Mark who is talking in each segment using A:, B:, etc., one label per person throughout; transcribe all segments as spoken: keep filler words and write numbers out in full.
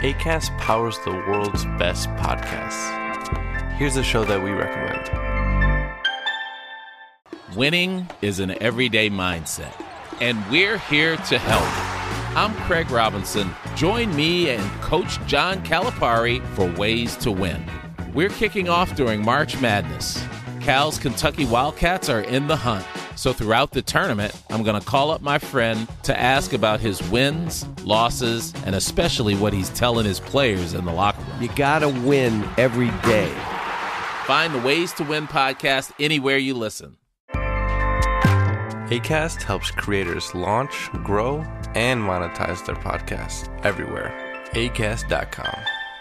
A: Acast powers the world's best podcasts. Here's a show that we recommend.
B: Winning is an everyday mindset, and we're here to help. I'm Craig Robinson. Join me and Coach John Calipari for Ways to Win. We're kicking off during March Madness. Cal's Kentucky Wildcats are in the hunt. So throughout the tournament, I'm going to call up my friend to ask about his wins, losses, and especially what he's telling his players in the locker room.
C: You got to win every day.
B: Find the Ways to Win podcast anywhere you listen.
A: Acast helps creators launch, grow, and monetize their podcasts everywhere. acast dot com.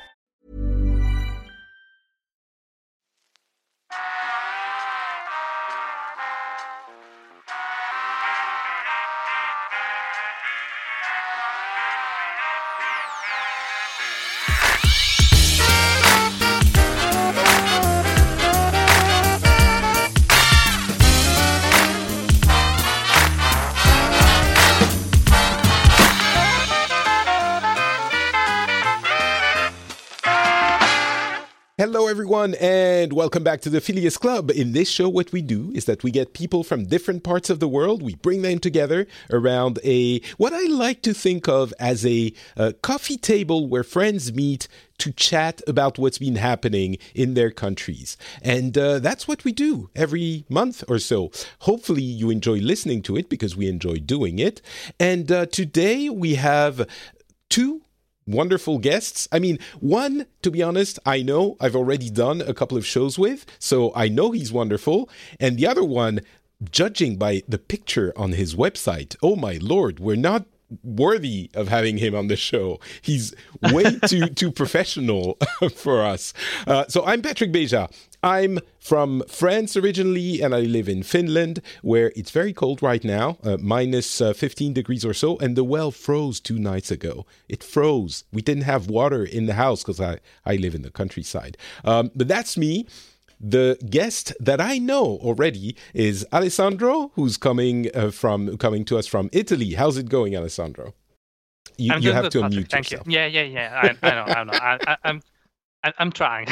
D: Hello, everyone, and welcome back to the Phileas Club. In this show, what we do is that we get people from different parts of the world. We bring them together around a, what I like to think of as a, a coffee table where friends meet to chat about what's been happening in their countries. And uh, that's what we do every month or so. Hopefully you enjoy listening to it because we enjoy doing it. And uh, today we have two wonderful guests. I mean, one, to be honest, I know I've already done a couple of shows with, so I know he's wonderful. And the other one, judging by the picture on his website, oh my Lord, we're not worthy of having him on the show. He's way too too professional for us. Uh, so I'm Patrick Beja. I'm from France originally, and I live in Finland, where it's very cold right now, uh, minus uh, fifteen degrees or so, and the well froze two nights ago. It froze. We didn't have water in the house because I, I live in the countryside. Um, but that's me. The guest that I know already is Alessandro, who's coming uh, from coming to us from Italy. How's it going, Alessandro? You,
E: I'm
D: you have
E: good,
D: to
E: Patrick.
D: unmute
E: Thank
D: yourself.
E: you. Yeah, yeah, yeah. I, I know, I know. I, I, I'm, I, I'm trying.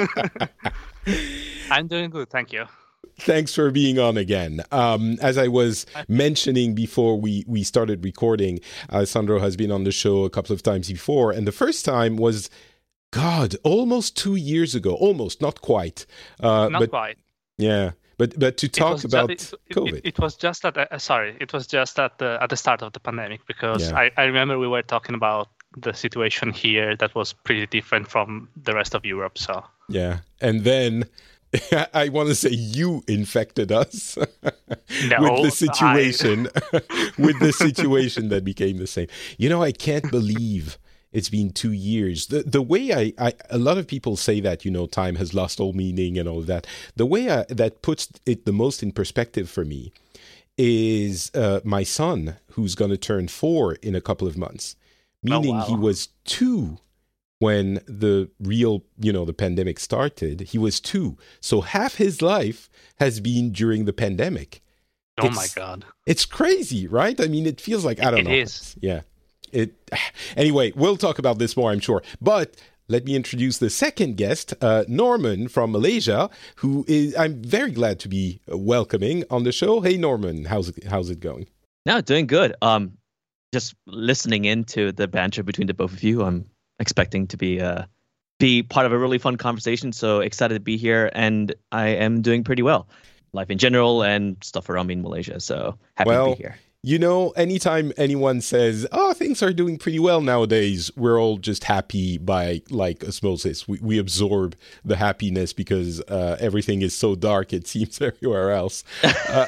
E: I'm doing good. Thank you.
D: Thanks for being on again. Um, as I was mentioning before we, we started recording, Alessandro has been on the show a couple of times before, and the first time was, God, almost two years ago. Almost, not quite. Uh,
E: Not
D: but,
E: quite.
D: Yeah, but but to
E: It
D: talk
E: was ju-
D: about
E: it, it-
D: COVID.
E: It, it was just at uh, sorry. It was just at the at the start of the pandemic because
D: Yeah.
E: I, I remember we were talking about the situation here that was pretty different from the rest of Europe. So
D: Yeah, and then I want to say you infected us
E: No,
D: with the situation, with the situation that became the same. You know, I can't believe it's been two years. The the way I, I a lot of people say that, you know, time has lost all meaning and all of that. The way I, that puts it the most in perspective for me is uh, my son, who's going to turn four in a couple of months, meaning
E: wow.
D: he was two when the real, you know, the pandemic started. He was two. So half his life has been during the pandemic.
E: oh
D: It's-
E: my god.
D: It's crazy, right? I mean, it feels like, I don't
E: It
D: know.
E: is.
D: Yeah. It. Anyway, we'll talk about this more, I'm sure. But let me introduce the second guest, uh, Norman from Malaysia, who is, I'm very glad to be welcoming on the show. Hey, Norman, how's it, how's it going?
F: No, doing good. Um, just listening into the banter between the both of you. I'm expecting to be uh be part of a really fun conversation. So excited to be here, and I am doing pretty well. Life in general and stuff around me in Malaysia. So happy
D: Well,
F: to be here.
D: You know, anytime anyone says, oh, things are doing pretty well nowadays, we're all just happy by, like, osmosis. We, we absorb the happiness because uh, everything is so dark, it seems, everywhere else. Uh,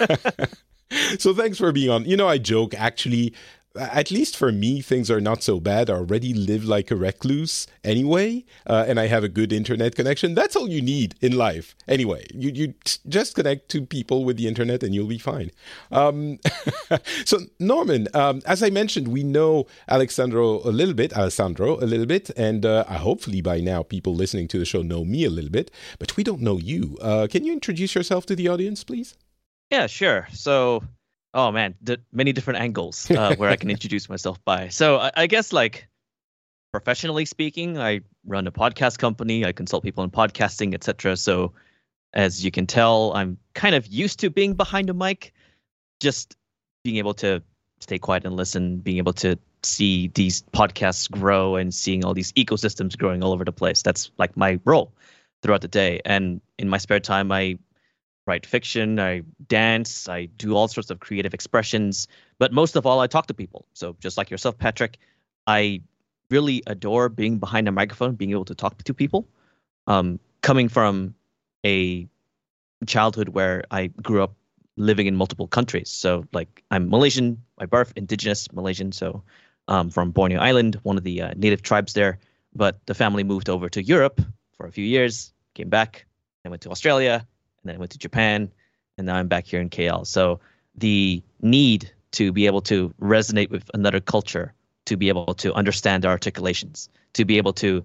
D: so thanks for being on. You know, I joke, actually, at least for me, things are not so bad. I already live like a recluse anyway, uh, and I have a good internet connection. That's all you need in life. Anyway, you, you t- just connect to people with the internet and you'll be fine. Um, so, Norman, um, as I mentioned, we know Alessandro a little bit, Alessandro a little bit, and uh, hopefully by now people listening to the show know me a little bit, but we don't know you. Uh, can you introduce yourself to the audience, please?
F: Yeah, sure. So, oh man, the many different angles uh, where I can introduce myself by. So I, I guess like professionally speaking, I run a podcast company. I consult people in podcasting, et cetera. So as you can tell, I'm kind of used to being behind a mic, just being able to stay quiet and listen, being able to see these podcasts grow and seeing all these ecosystems growing all over the place. That's like my role throughout the day. And in my spare time, I write fiction, I dance, I do all sorts of creative expressions. But most of all, I talk to people. So just like yourself, Patrick, I really adore being behind a microphone, being able to talk to people. Um, coming from a childhood where I grew up living in multiple countries. So like I'm Malaysian by birth, indigenous Malaysian. So um, from Borneo Island, one of the uh, native tribes there. But the family moved over to Europe for a few years, came back, and went to Australia, and then I went to Japan, and now I'm back here in K L. So the need to be able to resonate with another culture, to be able to understand their articulations, to be able to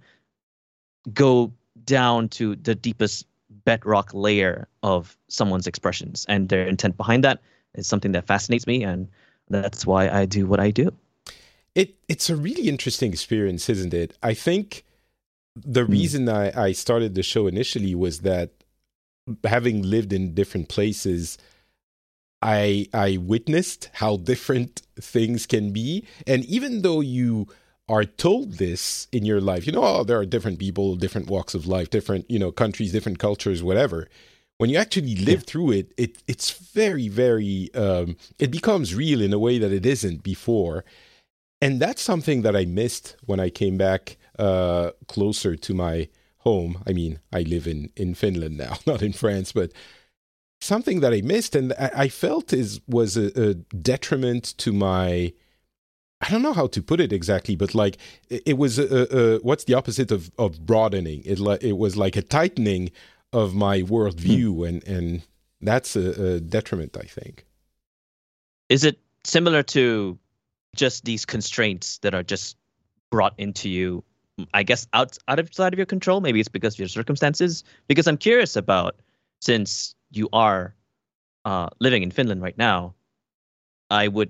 F: go down to the deepest bedrock layer of someone's expressions and their intent behind that is something that fascinates me, and that's why I do what I do.
D: It it's a really interesting experience, isn't it? I think the reason mm. I, I started the show initially was that having lived in different places, I I witnessed how different things can be. And even though you are told this in your life, you know, oh, there are different people, different walks of life, different, you know, countries, different cultures, whatever. When you actually live yeah. through it, it it's very, very, um, it becomes real in a way that it isn't before. And that's something that I missed when I came back uh, closer to my home. I mean, I live in, in Finland now, not in France, but something that I missed and I, I felt is was a, a detriment to my, I don't know how to put it exactly, but like it, it was, a, a, what's the opposite of, of broadening? It, it was like a tightening of my worldview, mm. and, and that's a, a detriment, I think.
F: Is it similar to just these constraints that are just brought into you, I guess, out, outside of your control? Maybe it's because of your circumstances. Because I'm curious about, since you are uh, living in Finland right now, I would,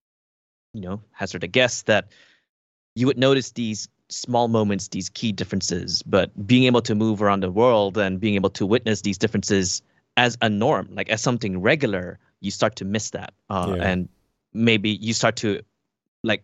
F: you know, hazard a guess that you would notice these small moments, these key differences. But being able to move around the world and being able to witness these differences as a norm, like as something regular, you start to miss that. Uh, yeah. And maybe you start to, like,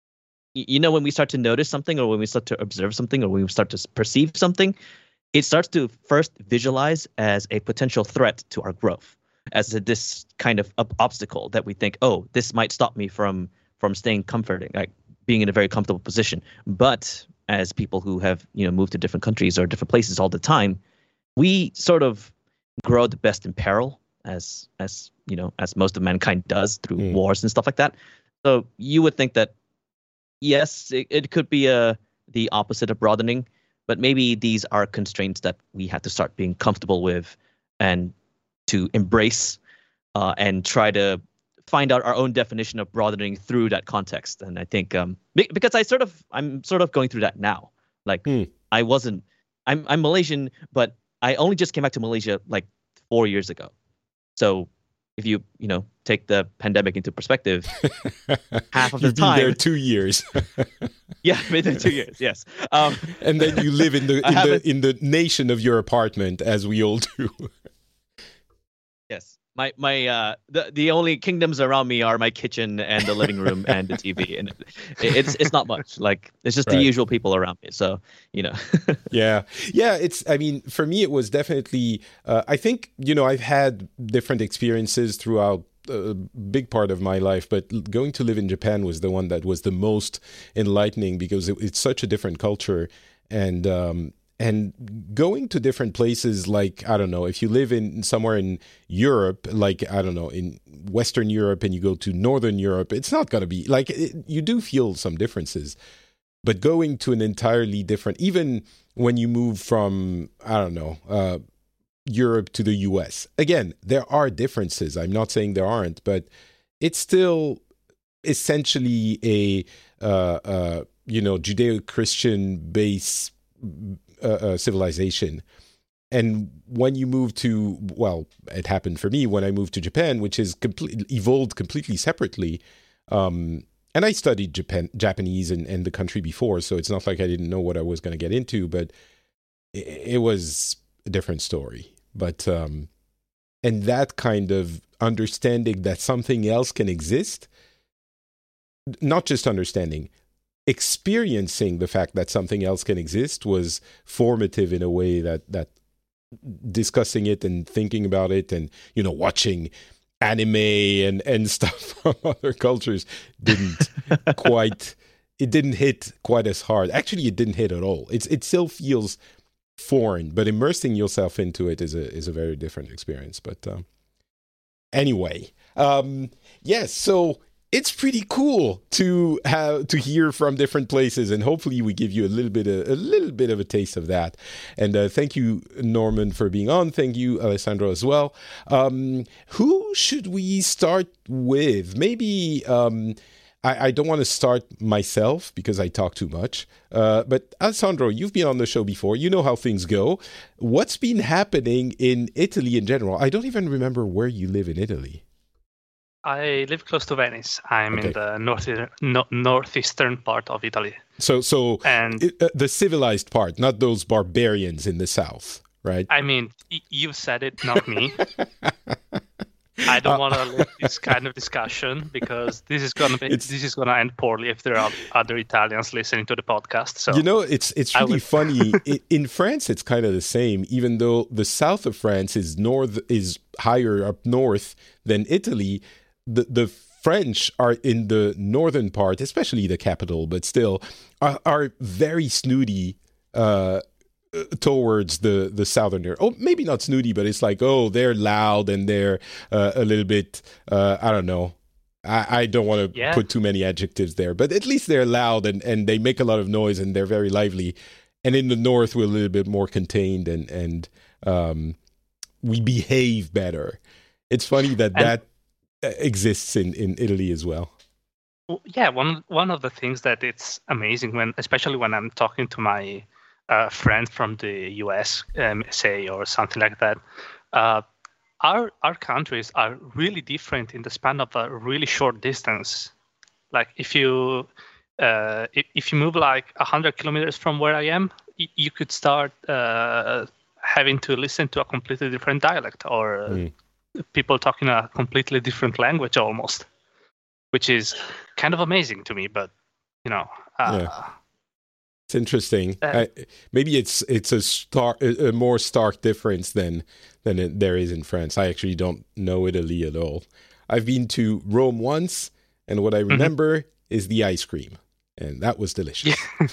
F: you know, when we start to notice something or when we start to observe something or when we start to perceive something, it starts to first visualize as a potential threat to our growth, as a, this kind of obstacle that we think, oh, this might stop me from from staying comforting, like being in a very comfortable position. But as people who have, you know, moved to different countries or different places all the time, we sort of grow the best in peril, as as you know, as most of mankind does through mm. wars and stuff like that. So you would think that, yes, it, it could be a the opposite of broadening, but maybe these are constraints that we have to start being comfortable with and to embrace uh, and try to find out our own definition of broadening through that context. And I think um, because I sort of I'm sort of going through that now. Like mm. I wasn't I'm I'm Malaysian, but I only just came back to Malaysia like four years ago. So if you, you know, take the pandemic into perspective, half of the
D: You've
F: time.
D: Been there two years.
F: Yeah, I've been there two years. Yes. Um,
D: and then you live in the in the in the nation of your apartment, as we all do.
F: Yes. My my uh the the only kingdoms around me are my kitchen and the living room and the T V, and it, it's it's not much. Like it's just right. the usual people around me. So you know.
D: yeah, yeah. It's. I mean, for me, it was definitely. Uh, I think you know I've had different experiences throughout a big part of my life, but going to live in Japan was the one that was the most enlightening because it, it's such a different culture, and um, and going to different places, like, I don't know, if you live in somewhere in Europe, like, I don't know, in Western Europe, and you go to Northern Europe, it's not going to be like, it, you do feel some differences, but going to an entirely different, even when you move from, I don't know, uh, Europe to the U S, again, there are differences. I'm not saying there aren't, but it's still essentially a, uh, uh, you know, Judeo-Christian base uh, uh, civilization. And when you move to, well, it happened for me when I moved to Japan, which is complete, evolved completely separately. Um, and I studied Japan, Japanese and, and the country before, so it's not like I didn't know what I was going to get into, but it, it was a different story. But, um, and that kind of understanding that something else can exist, not just understanding, experiencing the fact that something else can exist was formative in a way that, that discussing it and thinking about it and, you know, watching anime and, and stuff from other cultures didn't quite, it didn't hit quite as hard. Actually, it didn't hit at all. It's, it still feels foreign, but immersing yourself into it is a, is a very different experience. But um, anyway, um, yes, so it's pretty cool to have to hear from different places, and hopefully we give you a little bit of, a little bit of a taste of that. And uh, thank you, Norman, for being on. Thank you, Alessandro, as well. Um, who should we start with? Maybe um, I, I don't want to start myself because I talk too much. Uh, but Alessandro, you've been on the show before. You know how things go. What's been happening in Italy in general? I don't even remember where you live in Italy.
E: I live close to Venice. I'm
D: Okay.
E: in the north, no, northeastern part of Italy.
D: So, so
E: And
D: it, uh, the civilized part, not those barbarians in the south, right?
E: I mean, y- you said it, not me. I don't want to let this kind of discussion because this is gonna be
D: It's-
E: this is gonna end poorly if there are other Italians listening to the podcast. So
D: You know, it's it's
E: I
D: really
E: would-
D: funny. I, in France, it's kind of the same. Even though the south of France is north is higher up north than Italy, the the French are in the northern part, especially the capital, but still are, are very snooty uh, uh, towards the the southerner. Oh, maybe not snooty, but it's like, oh, they're loud and they're uh, a little bit. Uh, I don't know. I, I don't want to
E: Yeah.
D: put too many adjectives there, but at least they're loud and, and they make a lot of noise and they're very lively. And in the north, we're a little bit more contained and and um, we behave better. It's funny that
E: And-
D: that uh, exists in, in Italy as well.
E: Well, yeah, one one of the things that it's amazing when, especially when I'm talking to my uh, friend from the U S, um, say, or something like that, uh, our our countries are really different in the span of a really short distance. Like if you uh, if, if you move like a hundred kilometers from where I am, y- you could start uh, having to listen to a completely different dialect or uh,
D: Mm.
E: people talking a completely different language almost, which is kind of amazing to me. But you know, uh,
D: Yeah. It's interesting.
E: Uh,
D: I, maybe it's it's a stark, a, a more stark difference than than it, there is in France. I actually don't know Italy at all. I've been to Rome once, and what I remember is the ice cream, and that was delicious.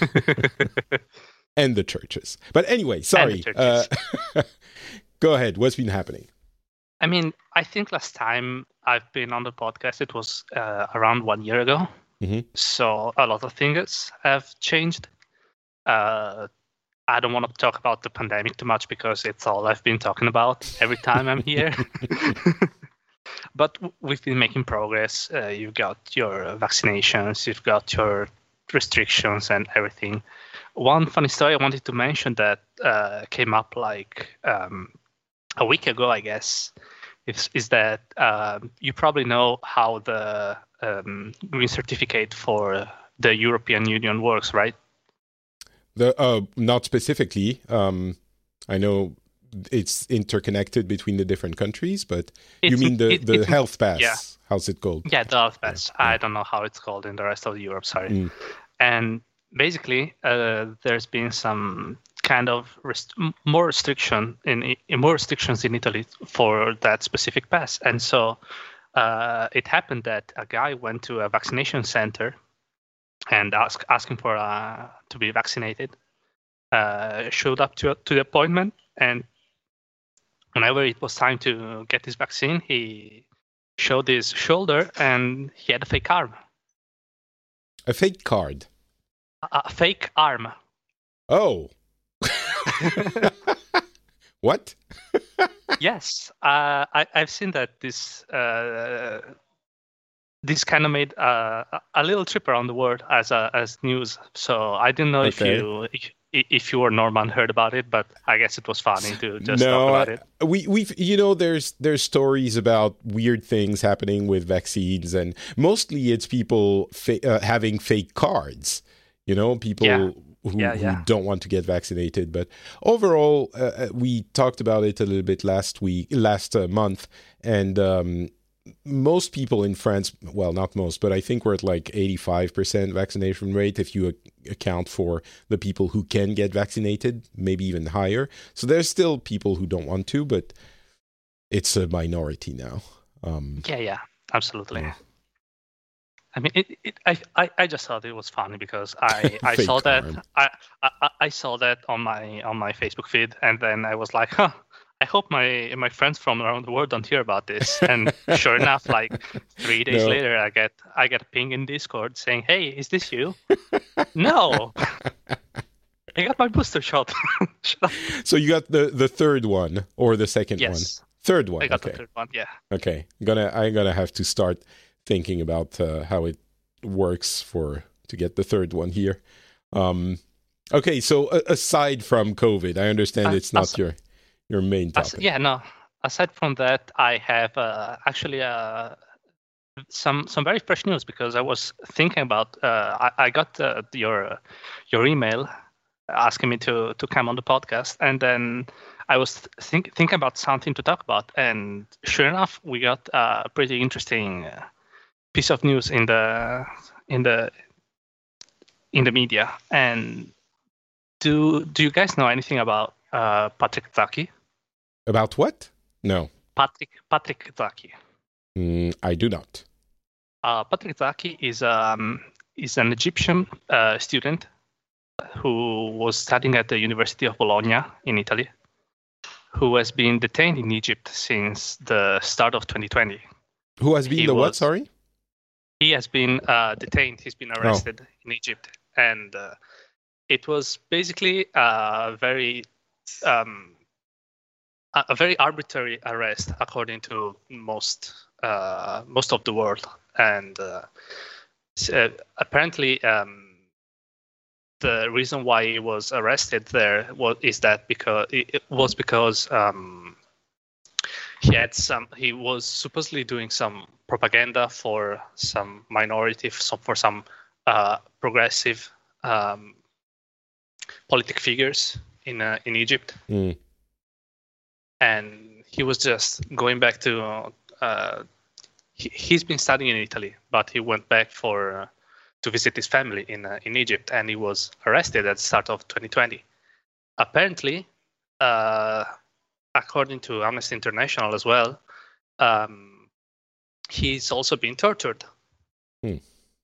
D: And the churches. But anyway, sorry.
E: churches.
D: Uh, go ahead. What's been happening?
E: I mean, I think last time I've been on the podcast, it was uh, around one year ago.
D: Mhm.
E: So a lot of things have changed. Uh, I don't want to talk about the pandemic too much because it's all I've been talking about every time I'm here. But w- we've been making progress. Uh, you've got your vaccinations, you've got your restrictions and everything. One funny story I wanted to mention that uh, came up like um, a week ago, I guess, is, is that um, you probably know how the um, green certificate for the European Union works, right?
D: The uh, not specifically. Um, I know it's interconnected between the different countries, but you
E: It's-
D: mean the,
E: it-
D: the
E: it's-
D: health pass?
E: yeah.
D: How's it called?
E: Yeah, the health pass. I don't know how it's called in the rest of Europe, sorry.
D: Mm.
E: And basically, uh, there's been some kind of rest- m- more restriction in, in more restrictions in Italy for that specific pass. And so uh, it happened that a guy went to a vaccination center and asked asking for uh, to be vaccinated. Uh, showed up to to the appointment, and whenever it was time to get his vaccine, he showed his shoulder and he had a fake arm.
D: A fake card.
E: A, a fake arm.
D: Oh. What?
E: Yes, uh, I, I've seen that this uh, this kind of made uh, a- a little trip around the world as a, as news. So I didn't know
D: Okay.
E: if you if, if you or Norman heard about it, but I guess it was funny to just
D: no,
E: talk about it.
D: I, we we've you know there's there's stories about weird things happening with vaccines, and mostly it's people fa- uh, having fake cards. You know, people
E: Yeah.
D: who,
E: Yeah, yeah.
D: who don't want to get vaccinated. But overall, uh, we talked about it a little bit last week, last uh, month, and um, most people in France, well, not most, but I think we're at like eighty-five percent vaccination rate if you ac- account for the people who can get vaccinated, maybe even higher. So there's still people who don't want to, but it's a minority now. Um,
E: Yeah, yeah, absolutely.
D: Yeah.
E: I mean, it, it, I, I, I just thought it was funny because I, I
D: Fake
E: saw that
D: card.
E: I, I, I saw that on my on my Facebook feed, and then I was like, huh, I hope my my friends from around the world don't hear about this. And sure enough, like three days
D: No.
E: later, I get I get a ping in Discord saying, "Hey, is this you?" No, I got my booster shot. Shut up.
D: so you got the, the third one or the second one?
E: Yes,
D: Third one.
E: I got
D: okay.
E: the third one. Yeah.
D: Okay, I'm gonna I'm gonna have to start thinking about uh, how it works for to get the third one here. Um, okay, so uh, aside from COVID, I understand
E: Uh,
D: it's not
E: as-
D: your your main
E: As-
D: topic.
E: yeah, no. Aside from that, I have uh, actually uh, some some very fresh news because I was thinking about. Uh, I, I got uh, your your email asking me to to come on the podcast, and then I was think, thinking about something to talk about, and sure enough, we got a pretty interesting uh, piece of news in the in the in the media. And do do you guys know anything about uh, Patrick Zaki?
D: About what? No,
E: Patrick Patrick Zaki.
D: mm, I do not.
E: Uh, Patrick Zaki is um is an Egyptian uh, student who was studying at the University of Bologna in Italy, who has been detained in Egypt since the start of twenty twenty.
D: Who has been
E: He
D: the what?
E: was-
D: Sorry.
E: He has been uh, detained. He's been arrested in Egypt, and uh, it was basically a very um, a a very arbitrary arrest, according to most uh, most of the world. And uh, s- uh, apparently, um, the reason why he was arrested there was is that because it, it was because um, he had some. He was supposedly doing some propaganda for some minority, some for some uh, progressive um, politic figures in uh, in Egypt.
D: Mm.
E: And he was just going back to. Uh, he, he's been studying in Italy, but he went back for uh, to visit his family in uh, in Egypt, and he was arrested at the start of twenty twenty. Apparently, uh, according to Amnesty International as well, um, he's also been tortured.
D: Hmm.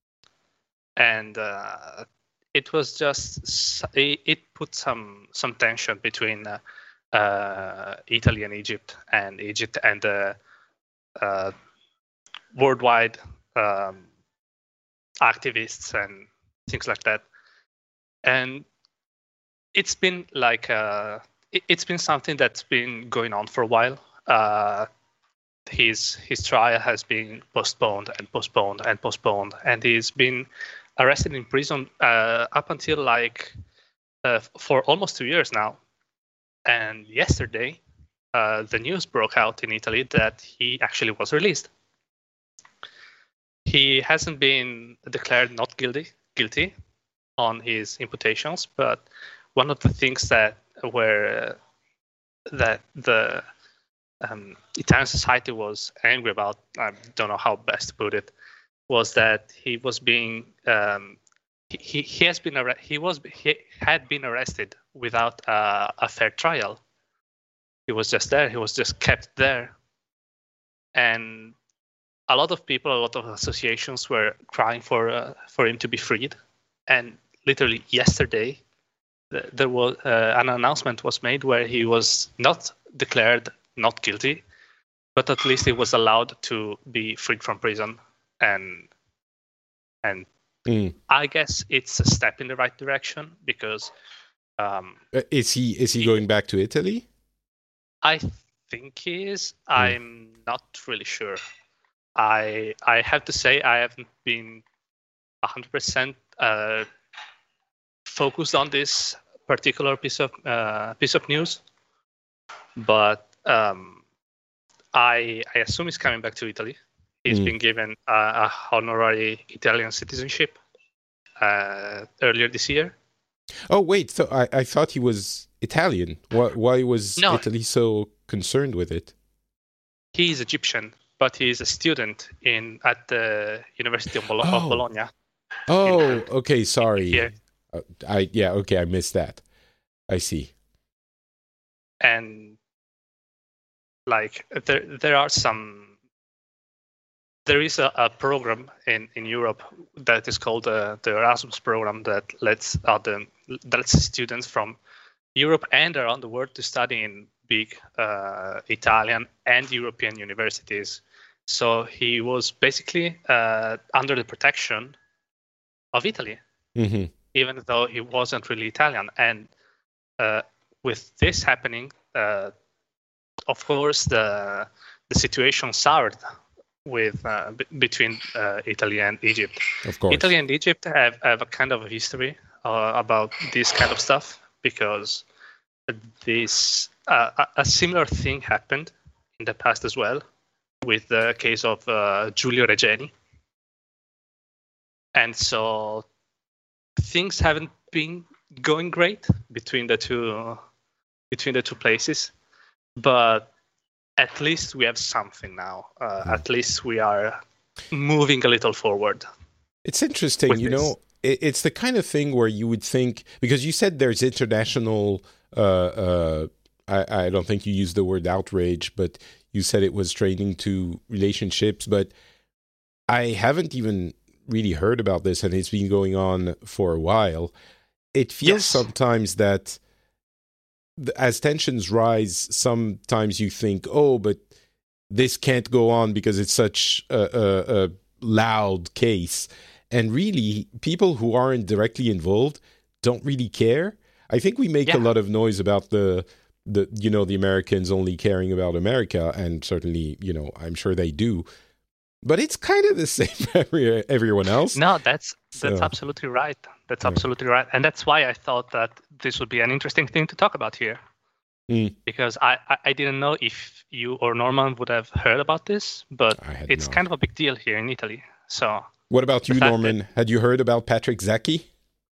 E: And uh, it was just s- it, it put some some tension between uh, uh, Italy and Egypt, and Egypt and the uh, worldwide um, activists and things like that. And it's been like uh, it, it's been something that's been going on for a while. Uh, his his trial has been postponed and postponed and postponed, and he's been arrested in prison uh, up until like uh, for almost two years now. And yesterday, uh, the news broke out in Italy that he actually was released. He hasn't been declared not guilty guilty on his imputations, but one of the things that were uh, that the um, Italian society was angry about, I don't know how best to put it, was that he was being um, he, he he has been arre- he was he had been arrested without uh, a fair trial. He was just there. He was just kept there, and a lot of people, a lot of associations were crying for uh, for him to be freed. And literally yesterday, th- there was uh, an announcement was made where he was not declared not guilty, but at least he was allowed to be freed from prison. And and
D: Mm.
E: I guess it's a step in the right direction because um,
D: Uh, Is he is he
E: He-
D: going back to Italy?
E: I think he is. I'm not really sure. I I have to say I haven't been one hundred percent uh, focused on this particular piece of uh, piece of news, but um, I I assume he's coming back to Italy. He's mm. been given a, a honorary Italian citizenship uh, earlier this year.
D: Oh wait, so I, I thought he was Italian. Why why was
E: no.
D: Italy so concerned with it?
E: He is Egyptian, but he is a student in at the University of, Bolo-
D: oh.
E: of Bologna.
D: Oh,
E: in,
D: okay, sorry.
E: Here.
D: Uh, I yeah, okay, I missed that. I see.
E: And like there there are some there is a, a program in, in Europe that is called uh, the Erasmus program that lets uh, the that lets students from Europe and around the world to study in big uh, Italian and European universities. So he was basically uh, under the protection of Italy, mm-hmm. even though he wasn't really Italian. And uh, with this happening, uh, of course, the the situation soured with uh, b- between uh, Italy and Egypt.
D: Of course,
E: Italy and Egypt have, have a kind of a history uh, about this kind of stuff, because this uh, a, a similar thing happened in the past as well, with the case of uh, Giulio Regeni. And so things haven't been going great between the two between the two places, but at least we have something now. Uh, mm. At least we are moving a little forward.
D: It's interesting, you this. know. It, it's the kind of thing where you would think, because you said there's international. Uh, uh, I, I don't think you used the word outrage, but you said it was straining to relationships. But I haven't even really heard about this, and it's been going on for a while. It feels yes. sometimes that as tensions rise, sometimes you think, oh, but this can't go on because it's such a, a, a loud case. And really, people who aren't directly involved don't really care. I think we make yeah. a lot of noise about the, the, you know, the Americans only caring about America, and certainly, you know, I'm sure they do. But it's kind of the same for every, everyone else.
E: No, that's that's so, absolutely right. That's yeah. absolutely right. And that's why I thought that this would be an interesting thing to talk about here. Mm. Because I, I, I didn't know if you or Norman would have heard about this, but it's not. kind of a big deal here in Italy. So,
D: what about you, Norman? That, Had you heard about Patrick Zaki?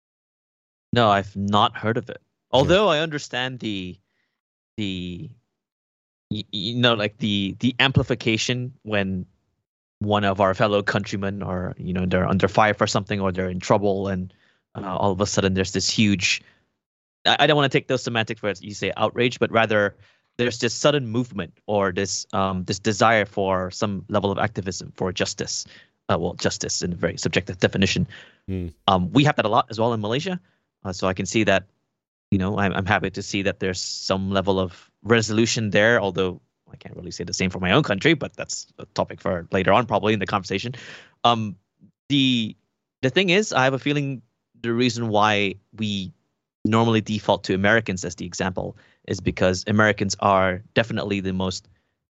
F: No, I've not heard of it. Although yeah. I understand the the you, you know like the the amplification when one of our fellow countrymen are, you know, they're under fire for something, or they're in trouble, and uh, all of a sudden there's this huge, I, I don't want to take those semantics where you say outrage, but rather there's this sudden movement, or this um, this desire for some level of activism for justice. Uh, well, justice in a very subjective definition. Mm. Um, we have that a lot as well in Malaysia. Uh, so I can see that, you know, I'm, I'm happy to see that there's some level of resolution there, although I can't really say the same for my own country, but that's a topic for later on, probably in the conversation. Um, the the thing is, I have a feeling the reason why we normally default to Americans as the example is because Americans are definitely the most,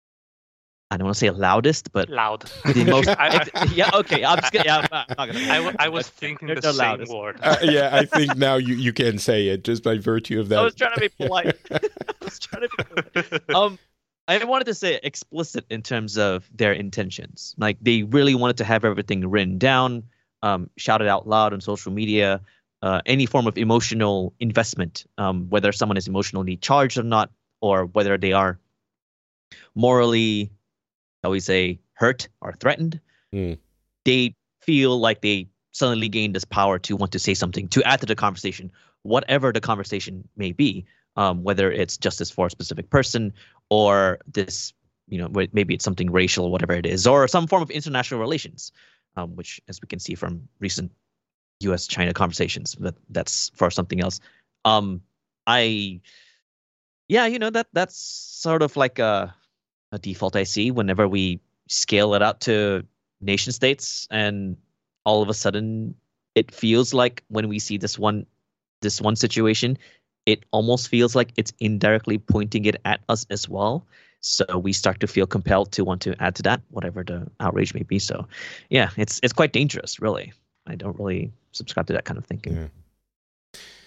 F: I don't want to say loudest, but
E: loud.
F: The most, I, yeah, okay. I'm just gonna, yeah, I'm not gonna.
E: I, w- I was thinking the, the same loudest. word.
D: Uh, yeah, I think now you, you can say it just by virtue of that.
F: I was trying to be polite. I was trying to be polite. Um. I wanted to say explicit in terms of their intentions. Like, they really wanted to have everything written down, um, shouted out loud on social media, uh, any form of emotional investment, um, whether someone is emotionally charged or not, or whether they are morally, how we say, hurt or threatened. Mm. They feel like they suddenly gained this power to want to say something, to add to the conversation, whatever the conversation may be. Um, whether it's justice for a specific person, or this, you know, maybe it's something racial, whatever it is, or some form of international relations, um, which, as we can see from recent U S China conversations, that that's for something else. Um, I, yeah, you know, that that's sort of like a, a default I see whenever we scale it out to nation states, and all of a sudden it feels like when we see this one, this one situation, it almost feels like it's indirectly pointing it at us as well. So we start to feel compelled to want to add to that, whatever the outrage may be. So, yeah, it's it's quite dangerous, really. I don't really subscribe to that kind of thinking.
D: Yeah.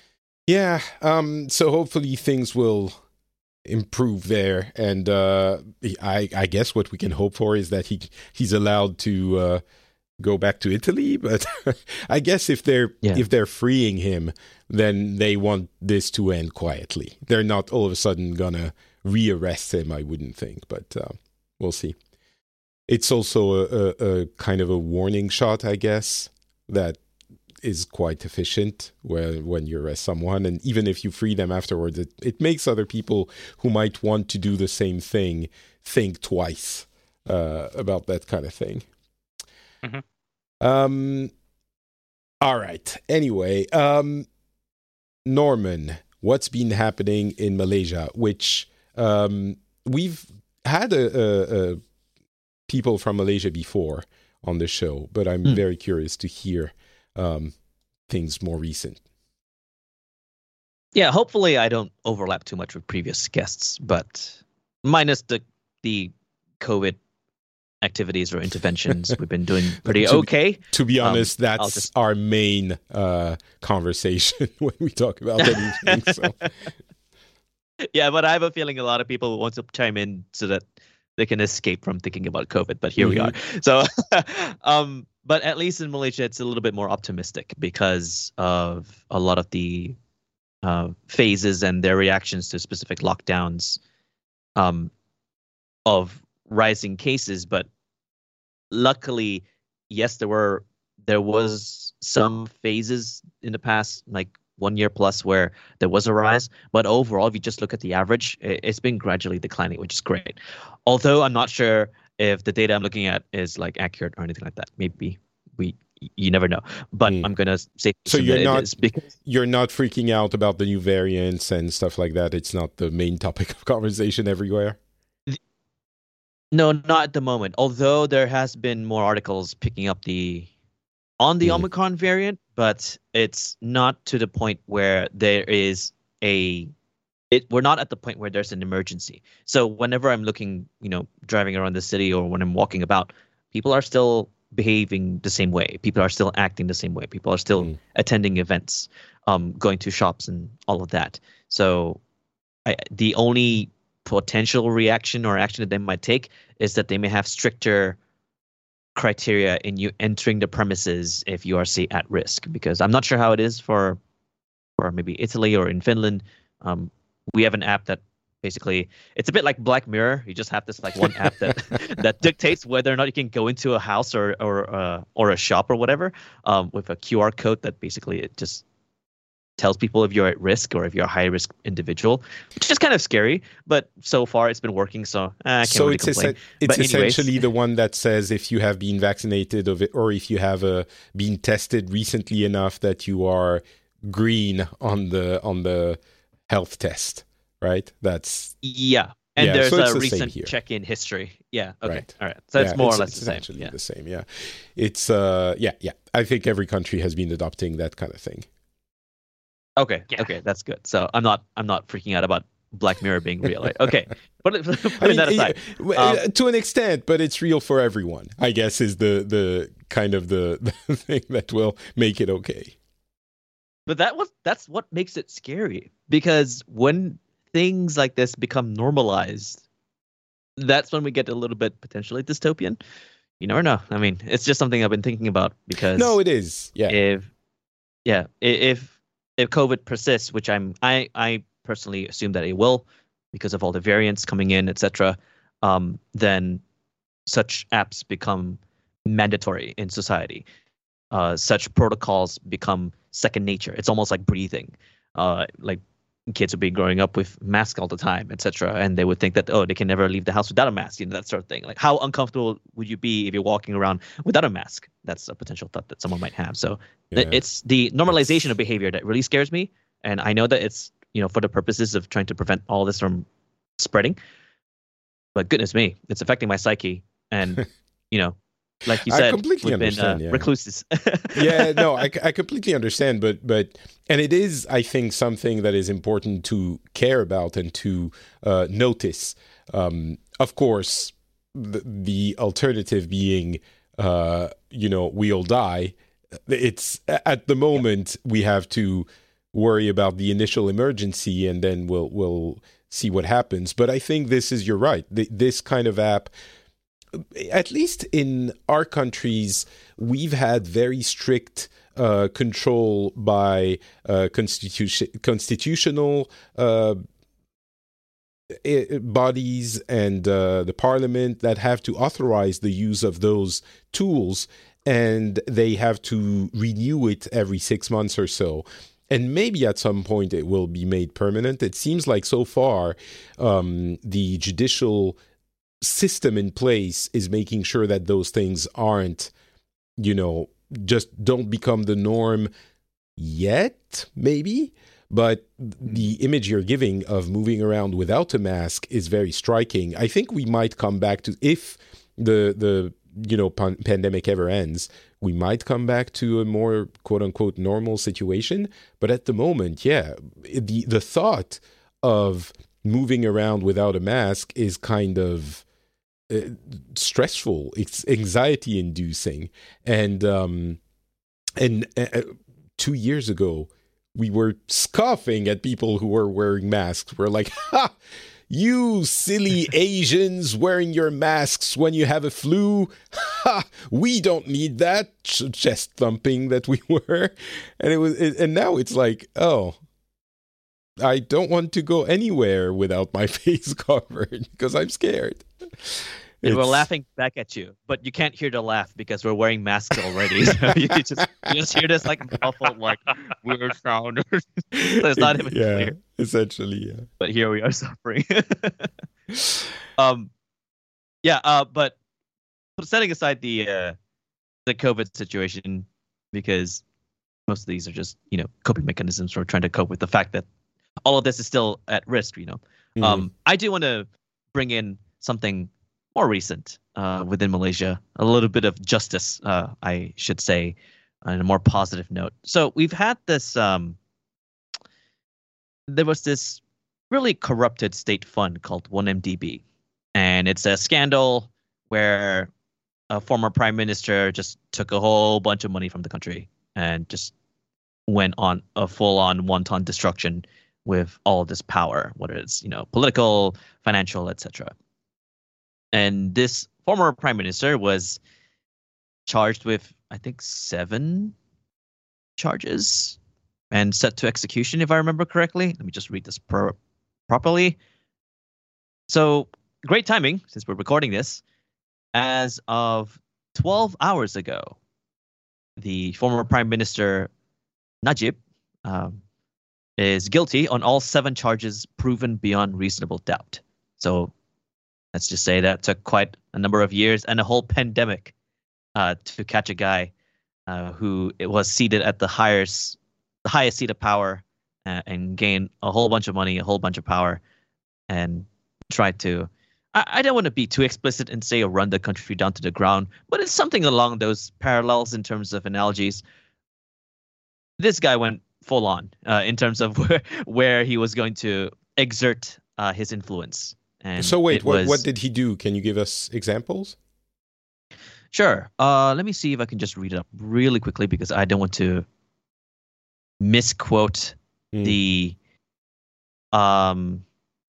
D: Yeah. Um. So hopefully things will improve there, and uh, I I guess what we can hope for is that he he's allowed to uh, go back to Italy. But I guess if they're
F: Yeah.
D: if they're freeing him, then they want this to end quietly. They're not all of a sudden gonna rearrest him. I wouldn't think, but uh, we'll see. It's also a, a, a kind of a warning shot, I guess, that is quite efficient when when you arrest someone, and even if you free them afterwards, it, it makes other people who might want to do the same thing think twice uh, about that kind of thing. Mm-hmm. Um. All right. Anyway, um, Norman, what's been happening in Malaysia? Which um, we've had a, a, a people from Malaysia before on the show, but I'm mm. very curious to hear um, things more recent.
F: Yeah, hopefully I don't overlap too much with previous guests, but minus the the COVID activities or interventions, we've been doing pretty
D: to,
F: okay.
D: To be honest, um, that's
F: just...
D: our main uh, conversation when we talk about anything. So.
F: Yeah, but I have a feeling a lot of people want to chime in so that they can escape from thinking about COVID, but here mm-hmm. we are. So, um, but at least in Malaysia, it's a little bit more optimistic because of a lot of the uh, phases and their reactions to specific lockdowns um, of rising cases. But luckily, yes, there were there was some phases in the past, like one year plus, where there was a rise. But overall, if you just look at the average, it's been gradually declining, which is great. Although I'm not sure if the data I'm looking at is like accurate or anything like that. Maybe we, you never know. But mm. I'm gonna say
D: so you're not
F: because
D: you're not freaking out about the new variants and stuff like that. It's not the main topic of conversation everywhere.
F: No, not at the moment. Although there has been more articles picking up the on the mm. Omicron variant, but it's not to the point where there is a it we're not at the point where there's an emergency. So whenever I'm looking, you know, driving around the city or when I'm walking about, people are still behaving the same way. People are still acting the same way. People are still mm. attending events, um, going to shops and all of that. So I, the only potential reaction or action that they might take is that they may have stricter criteria in you entering the premises if you are, say, at risk. Because I'm not sure how it is for for maybe Italy or in Finland. Um, we have an app that basically, it's a bit like Black Mirror. You just have this like one app that that dictates whether or not you can go into a house or or uh, or a shop or whatever, um, with a Q R code that basically it just tells people if you're at risk or if you're a high risk individual, which is kind of scary. But so far it's been working, so eh, I can't
D: so
F: really
D: it's
F: complain.
D: Es- it's
F: but
D: essentially the one that says if you have been vaccinated of it, or if you have uh, been tested recently enough that you are green on the on the health test, right? That's
F: yeah. And
D: yeah,
F: there's
D: so
F: a
D: the
F: recent check-in history. Yeah. Okay.
D: Right.
F: All right. So it's
D: yeah,
F: more
D: it's,
F: or less
D: it's
F: the same.
D: essentially
F: Yeah.
D: the same. Yeah. It's uh yeah yeah. I think every country has been adopting that kind of thing.
F: Okay. Yeah. Okay. That's good. So I'm not I'm not freaking out about Black Mirror being real. Right? Okay. But putting I mean, that aside,
D: um, to an extent, but it's real for everyone, I guess, is the the kind of the, the thing that will make it okay.
F: But that was that's what makes it scary, because when things like this become normalized, that's when we get a little bit potentially dystopian. You never know. I mean, it's just something I've been thinking about because
D: no, it is. Yeah.
F: If yeah, if if COVID persists, which I'm I I personally assume that it will, because of all the variants coming in, et cetera, um, then such apps become mandatory in society. Uh, such protocols become second nature. It's almost like breathing. Uh, like kids would be growing up with masks all the time, et cetera, and they would think that, oh, they can never leave the house without a mask, you know, that sort of thing. Like, how uncomfortable would you be if you're walking around without a mask? That's a potential thought that someone might have. So yeah. It's the normalization of behavior that really scares me. And I know that it's, you know, for the purposes of trying to prevent all this from spreading. But goodness me, it's affecting my psyche. And, you know, like you said,
D: I completely
F: we've been
D: understand,
F: uh,
D: yeah.
F: recluses.
D: yeah, no, I, I completely understand. But, but, and it is, I think, something that is important to care about and to uh, notice. Um, of course, the, the alternative being, uh, you know, we all die. It's at the moment we have to worry about the initial emergency, and then we'll we'll see what happens. But I think this is, you're right. Th- this kind of app, at least in our countries, we've had very strict uh, control by uh, constitution, constitutional uh, bodies and uh, the parliament that have to authorize the use of those tools, and they have to renew it every six months or so. And maybe at some point it will be made permanent. It seems like so far um, the judicial system in place is making sure that those things aren't, you know, just don't become the norm yet, maybe. But the image you're giving of moving around without a mask is very striking. I think we might come back to, if the the you know pan- pandemic ever ends, we might come back to a more quote unquote normal situation. But at the moment, yeah, the the thought of moving around without a mask is kind of uh, stressful. It's anxiety inducing, and um, and uh, two years ago, we were scoffing at people who were wearing masks. We're like, ha, you silly Asians wearing your masks when you have a flu. Ha, we don't need that. Chest thumping that we were. And it was, and now it's like, oh, I don't want to go anywhere without my face covered because I'm scared.
F: And we're laughing back at you, but you can't hear the laugh because we're wearing masks already. So you just you just hear this like muffled, like weird sound. So it's not even
D: yeah,
F: clear.
D: Essentially, yeah.
F: But here we are suffering. um, yeah. Uh, but setting aside the uh, the COVID situation, because most of these are just you know coping mechanisms for trying to cope with the fact that all of this is still at risk. You know, mm-hmm. um, I do want to bring in something more recent uh, within Malaysia, a little bit of justice, uh, I should say, on a more positive note. So we've had this, um, there was this really corrupted state fund called one M D B. And it's a scandal where a former prime minister just took a whole bunch of money from the country and just went on a full-on wanton destruction with all of this power, whether it's, you know, political, financial, et cetera. And this former prime minister was charged with, I think, seven charges and set to execution, if I remember correctly. Let me just read this pro- properly. So great timing, since we're recording this. As of twelve hours ago, the former prime minister, Najib, um, is guilty on all seven charges proven beyond reasonable doubt. So let's just say that took quite a number of years and a whole pandemic uh, to catch a guy uh, who it was seated at the highest, the highest seat of power uh, and gained a whole bunch of money, a whole bunch of power, and tried to. I, I don't want to be too explicit and say run the country down to the ground, but it's something along those parallels in terms of analogies. This guy went full on uh, in terms of where, where he was going to exert uh, his influence. And
D: so wait, what,
F: was,
D: what did he do? Can you give us examples?
F: Sure. Uh, let me see if I can just read it up really quickly because I don't want to misquote mm. the. Um.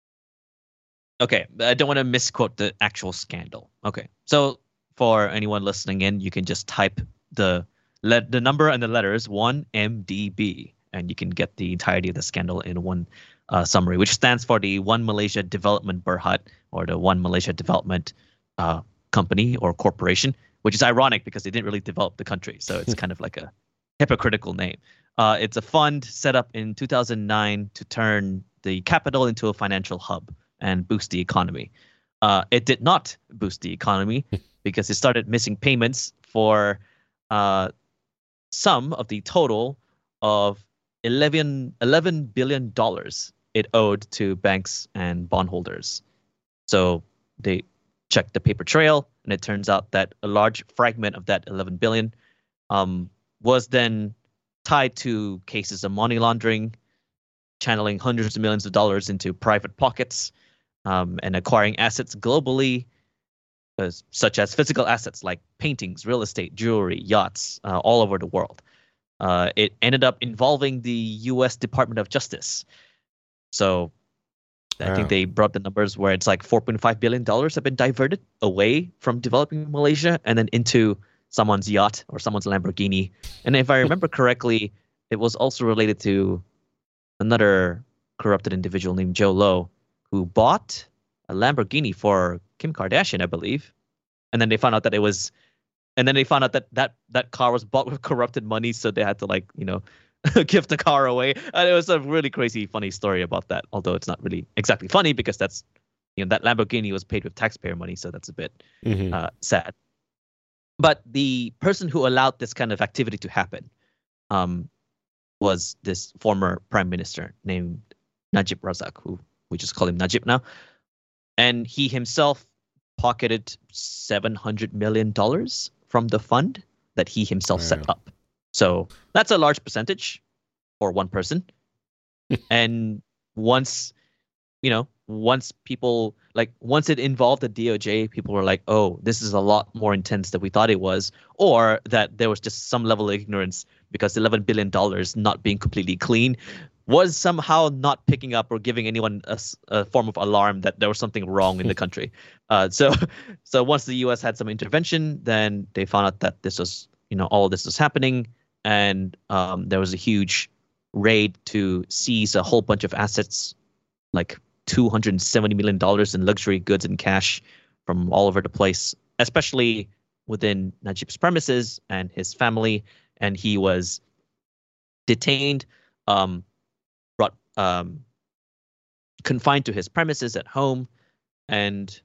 F: Okay, I don't want to misquote the actual scandal. Okay, so for anyone listening in, you can just type the let the number and the letters one M D B, and you can get the entirety of the scandal in one. Uh, summary, which stands for the One Malaysia Development Berhad, or the One Malaysia Development uh, Company or Corporation, which is ironic because they didn't really develop the country. So it's kind of like a hypocritical name. Uh, it's a fund set up in two thousand nine to turn the capital into a financial hub and boost the economy. Uh, it did not boost the economy because it started missing payments for uh, some of the total of eleven billion dollars it owed to banks and bondholders. So they checked the paper trail, and it turns out that a large fragment of that eleven billion dollars um, was then tied to cases of money laundering, channeling hundreds of millions of dollars into private pockets, um, and acquiring assets globally, uh, such as physical assets like paintings, real estate, jewelry, yachts, uh, all over the world. uh, it ended up involving the U S Department of Justice. So I
D: Wow.
F: think they brought the numbers where it's like four point five billion dollars have been diverted away from developing Malaysia and then into someone's yacht or someone's Lamborghini. And if I remember correctly, it was also related to another corrupted individual named Joe Low who bought a Lamborghini for Kim Kardashian, I believe. And then they found out that it was, and then they found out that that, that car was bought with corrupted money. So they had to like, you know, give the car away. And it was a really crazy, funny story about that. Although it's not really exactly funny because that's, you know, that Lamborghini was paid with taxpayer money. So that's a bit
D: Mhm.
F: uh, sad. But the person who allowed this kind of activity to happen um, was this former prime minister named Najib Razak, who we just call him Najib now. And he himself pocketed seven hundred million dollars from the fund that he himself set
D: Wow.
F: up. So that's a large percentage for one person. And once, you know, once people like once it involved the D O J, people were like, oh, this is a lot more intense than we thought it was, or that there was just some level of ignorance because eleven billion dollars not being completely clean was somehow not picking up or giving anyone a, s- a form of alarm that there was something wrong in the country. Uh, so, so once the U S had some intervention, then they found out that this was, you know, all of this was happening, and um, there was a huge raid to seize a whole bunch of assets, like two hundred seventy million dollars in luxury goods and cash from all over the place, especially within Najib's premises and his family. And he was detained, um, brought, um, confined to his premises at home. And,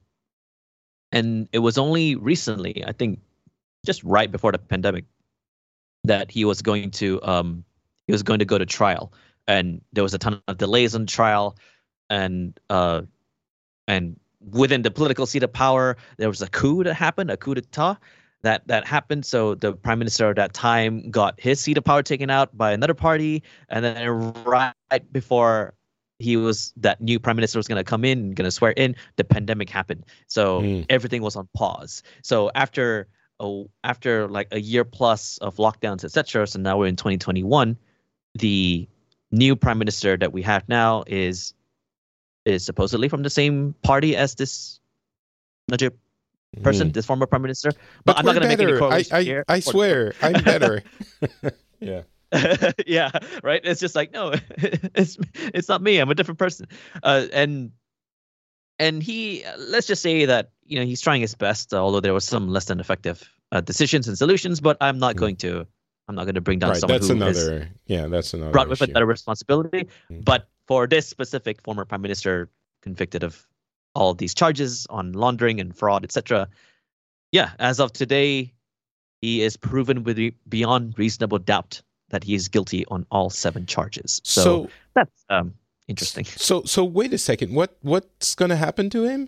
F: and it was only recently, I think just right before the pandemic, that he was going to, um, he was going to go to trial. And there was a ton of delays on the trial. And uh, and within the political seat of power, there was a coup that happened, a coup d'état that that happened. So the prime minister at that time got his seat of power taken out by another party, and then right before he was that new prime minister was going to come in, going to swear in, the pandemic happened. So
D: Mm.
F: everything was on pause. So after oh, after like a year plus of lockdowns, et cetera. So now we're in twenty twenty-one. The new prime minister that we have now is. is supposedly from the same party as this Najib person, this former prime minister. But,
D: But
F: I'm not
D: we're
F: going to make any
D: better. I,
F: correlation
D: I,
F: here.
D: I swear, I'm better. Yeah.
F: Yeah, right. It's just like no, it's it's not me. I'm a different person. Uh, and and he, let's just say that you know he's trying his best, uh, although there was some less than effective uh, decisions and solutions. But I'm not going to. I'm not going to bring down
D: Right.
F: someone
D: That's
F: who
D: another.
F: is
D: Yeah. That's another.
F: brought with it
D: issue.
F: that responsibility.
D: Mm.
F: But for this specific former prime minister convicted of all of these charges on laundering and fraud, et cetera, yeah, as of today, he is proven with beyond reasonable doubt that he is guilty on all seven charges. So,
D: So,
F: that's um, interesting.
D: so, so, wait a second. What, what's going to happen to him?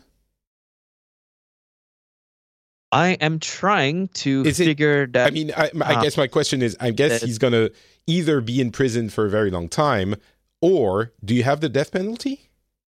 F: I am trying to
D: Is it-
F: figure that.
D: I mean, I, I
F: uh,
D: guess my question is, I guess
F: uh,
D: he's going to either be in prison for a very long time, or do you have the death penalty?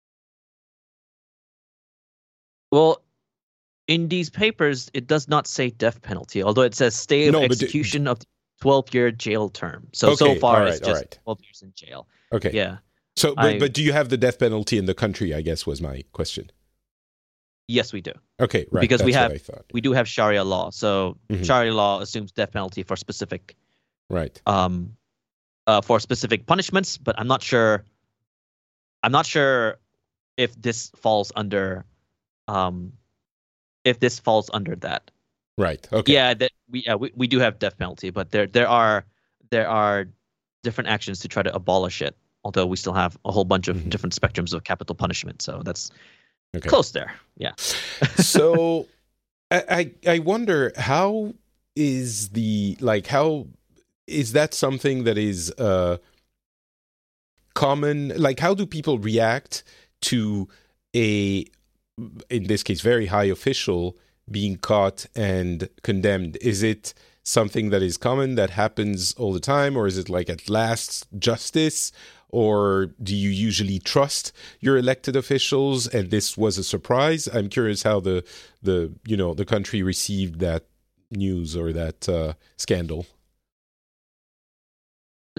F: well, in these papers, it does not say death penalty, although it says stay of
D: No, but do-
F: execution of twelve-year jail term. So so
D: Okay,
F: far,
D: all
F: it's
D: right, all
F: just
D: right.
F: twelve years in jail.
D: Okay.
F: Yeah.
D: So, but,
F: I-
D: but do you have the death penalty in the country? I guess was my question.
F: Yes, we do.
D: Okay, right.
F: Because we
D: that's
F: have-
D: what I thought.
F: We do have Sharia law. So
D: Mhm.
F: Sharia law assumes death penalty for specific
D: Right.
F: um uh for specific punishments, but I'm not sure I'm not sure if this falls under um if this falls under that.
D: Right. Okay.
F: Yeah, that we, yeah, we we do have death penalty, but there there are there are different actions to try to abolish it. Although we still have a whole bunch of
D: Mhm.
F: different spectrums of capital punishment, so that's
D: Okay.
F: close there. Yeah.
D: So I, I I wonder how is the like how is that something that is uh common, like how do people react to a, in this case, very high official being caught and condemned? Is it something that is common that happens all the time, or is it like at last justice? Or do you usually trust your elected officials and this was a surprise? I'm curious how the the you know the country received that news or that uh, scandal.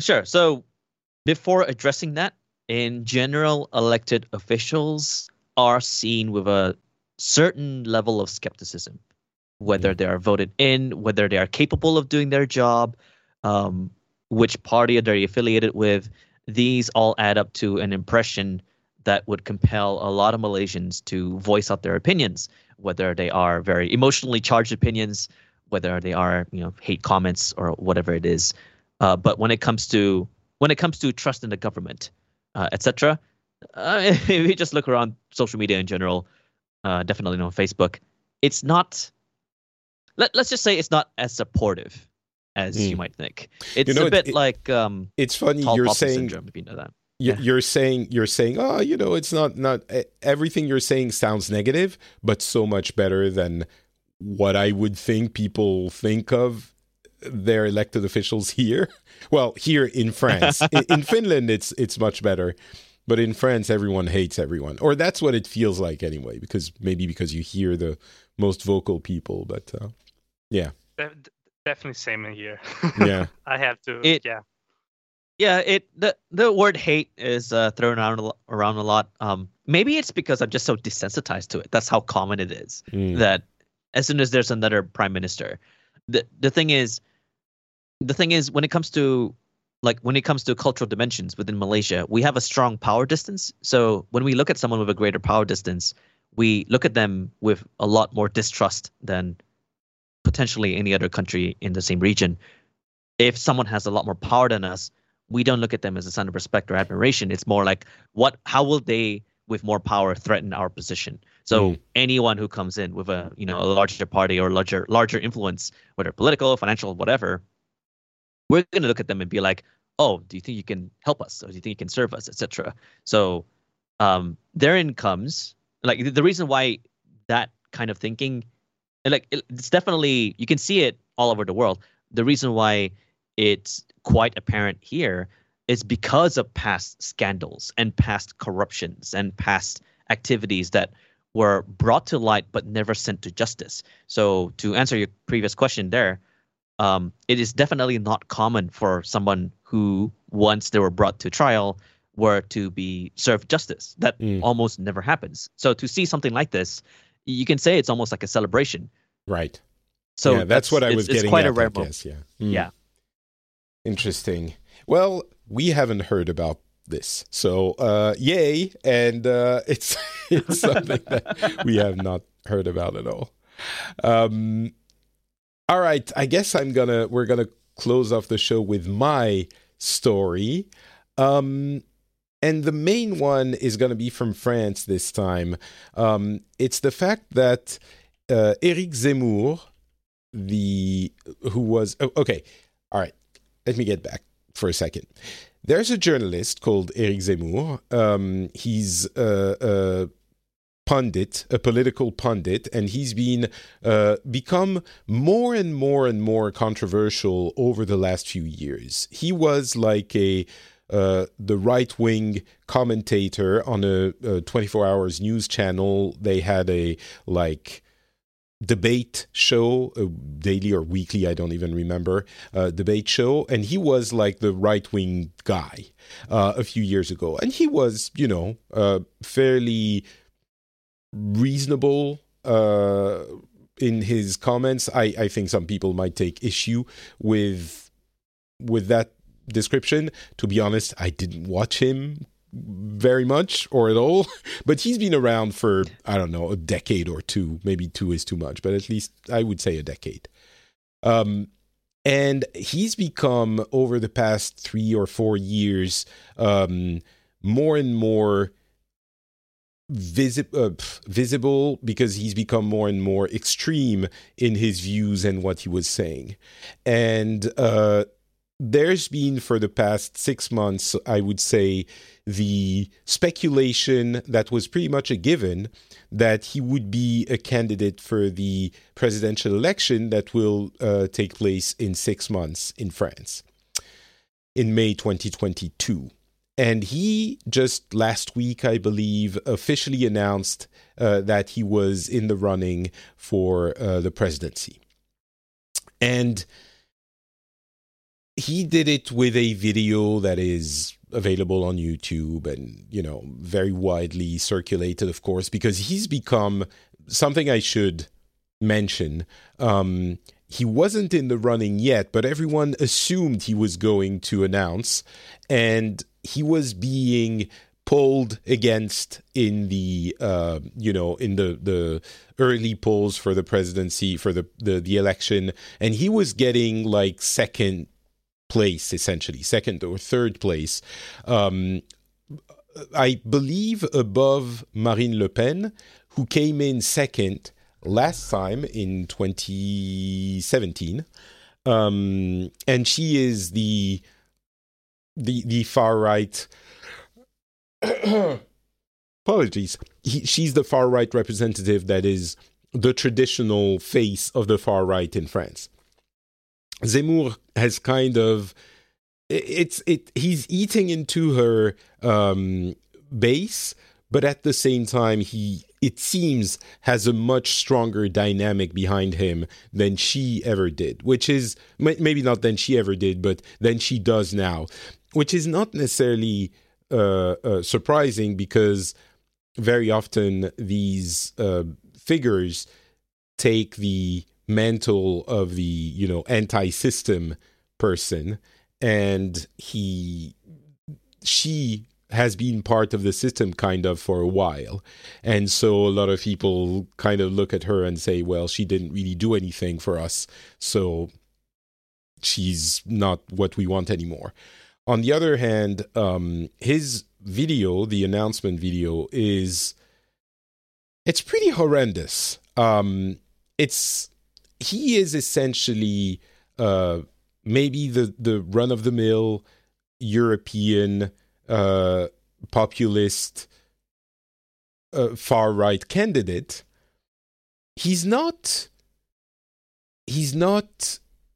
F: Sure. So before addressing that, in general, elected officials are seen with a certain level of skepticism, whether they are voted in, whether they are capable of doing their job, um, which party are they affiliated with. These all add up to an impression that would compel a lot of Malaysians to voice out their opinions, whether they are very emotionally charged opinions, whether they are, you know, hate comments or whatever it is. Uh, but when it comes to when it comes to trust in the government, uh, et cetera, uh, if you just look around social media in general, uh, definitely on Facebook, it's not. Let, let's just say it's not as supportive as mm. you might think. It's you know, a bit it, like um,
D: it's funny you're saying
F: syndrome, if you know that.
D: Yeah. You're saying you're saying oh, you know, it's not not everything you're saying sounds negative, but so much better than what I would think people think of their elected officials here. Well, here in France, in, in Finland, it's it's much better, but in France, everyone hates everyone, or that's what it feels like anyway. Because maybe because you hear the most vocal people, but uh, yeah,
E: definitely same in here.
D: Yeah,
E: I have to.
F: It,
E: yeah,
F: yeah. It the the word hate is uh, thrown around around a lot. Um, maybe it's because I'm just so desensitized to it. That's how common it is. Mm. That as soon as there's another prime minister, the the thing is. The thing is, when it comes to like when it comes to cultural dimensions within Malaysia, we have a strong power distance. So when we look at someone with a greater power distance, we look at them with a lot more distrust than potentially any other country in the same region. If someone has a lot more power than us, we don't look at them as a sign of respect or admiration. It's more like what how will they with more power threaten our position? So mm. anyone who comes in with a you know a larger party or larger larger influence, whether political, financial, whatever, we're going to look at them and be like, oh, do you think you can help us? Or do you think you can serve us, et cetera? So um, therein comes, like, the reason why that kind of thinking, like, it's definitely, you can see it all over the world. The reason why it's quite apparent here is because of past scandals and past corruptions and past activities that were brought to light but never sent to justice. So to answer your previous question there, Um, it is definitely not common for someone who, once they were brought to trial, were to be served justice. That mm. almost never happens. So to see something like this, you can say it's almost like a celebration.
D: Right.
F: So
D: yeah, that's, that's what I was
F: it's,
D: getting
F: it's quite
D: at,
F: a rare
D: I guess. Yeah. Mm.
F: Yeah.
D: Interesting. Well, we haven't heard about this. So, uh, yay. And uh, it's, it's something that we have not heard about at all. Um All right, I guess I'm gonna we're gonna close off the show with my story, um, and the main one is gonna be from France this time. Um, it's the fact that uh, Éric Zemmour, the who was oh, okay, all right. Let me get back for a second. There's a journalist called Éric Zemmour. Um, he's uh, uh, pundit, a political pundit, and he's been uh, become more and more and more controversial over the last few years. He was like a uh, the right-wing commentator on a, a twenty-four hours news channel. They had a like debate show, a daily or weekly, I don't even remember, uh, debate show, and he was like the right-wing guy uh, a few years ago, and he was, you know, uh, fairly reasonable uh, in his comments. I, I think some people might take issue with with that description. To be honest, I didn't watch him very much or at all, but he's been around for, I don't know, a decade or two. Maybe two is too much, but at least I would say a decade. Um, and he's become, over the past three or four years, um, more and more Visi- uh, visible because he's become more and more extreme in his views and what he was saying. And uh, there's been, for the past six months, I would say, the speculation that was pretty much a given that he would be a candidate for the presidential election that will uh, take place in six months in France, in May twenty twenty-two. And he just last week, I believe, officially announced uh, that he was in the running for uh, the presidency. And he did it with a video that is available on YouTube and, you know, very widely circulated, of course, because he's become something I should mention. Um, he wasn't in the running yet, but everyone assumed he was going to announce, and he was being polled against in the uh, you know in the the early polls for the presidency for the, the the election, and he was getting like second place, essentially second or third place, um, I believe above Marine Le Pen, who came in second last time in twenty seventeen, um, and she is the the the far right. Apologies. He, she's the far right representative that is the traditional face of the far right in France. Zemmour has kind of it's it. He's eating into her um, base, but at the same time, he it seems has a much stronger dynamic behind him than she ever did. Which is maybe not than she ever did, but than she does now. Which is not necessarily Uh, uh, surprising, because very often these uh, figures take the mantle of the, you know, anti-system person, and he, she has been part of the system kind of for a while, and so a lot of people kind of look at her and say, well, she didn't really do anything for us, so she's not what we want anymore. On the other hand, um, his video, the announcement video, is it's pretty horrendous. Um, it's he is essentially uh, maybe the, the run-of-the-mill European uh, populist uh, far-right candidate. He's not. He's not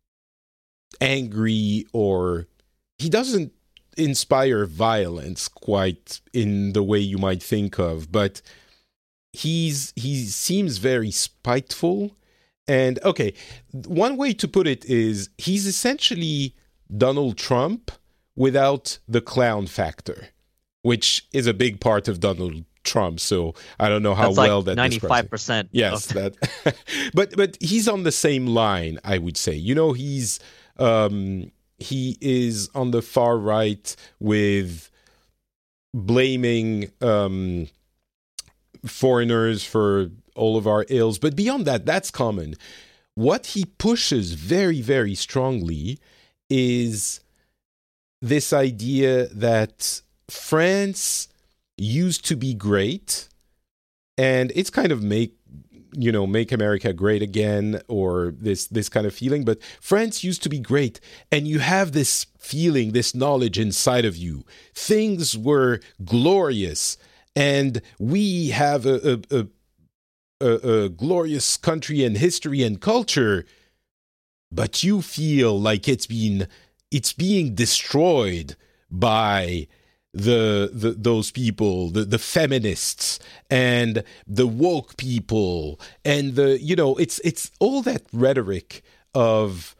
D: angry, or he doesn't inspire violence quite in the way you might think of, but he's he seems very spiteful. And okay, one way to put it is he's essentially Donald Trump without the clown factor, which is a big part of Donald Trump. So I don't know how
F: That's
D: well
F: like
D: that
F: ninety-five percent.
D: Yes, that. but but he's on the same line, I would say. You know, he's um, he is on the far right with blaming um, foreigners for all of our ills. But beyond that, that's common. What he pushes very, very strongly is this idea that France used to be great, and it's kind of make, you know, make America great again, or this this kind of feeling. But France used to be great, and you have this feeling, this knowledge inside of you. Things were glorious, and we have a a, a, a, a glorious country and history and culture. But you feel like it's been it's being destroyed by The, the those people, the, the feminists and the woke people, and the you know it's it's all that rhetoric of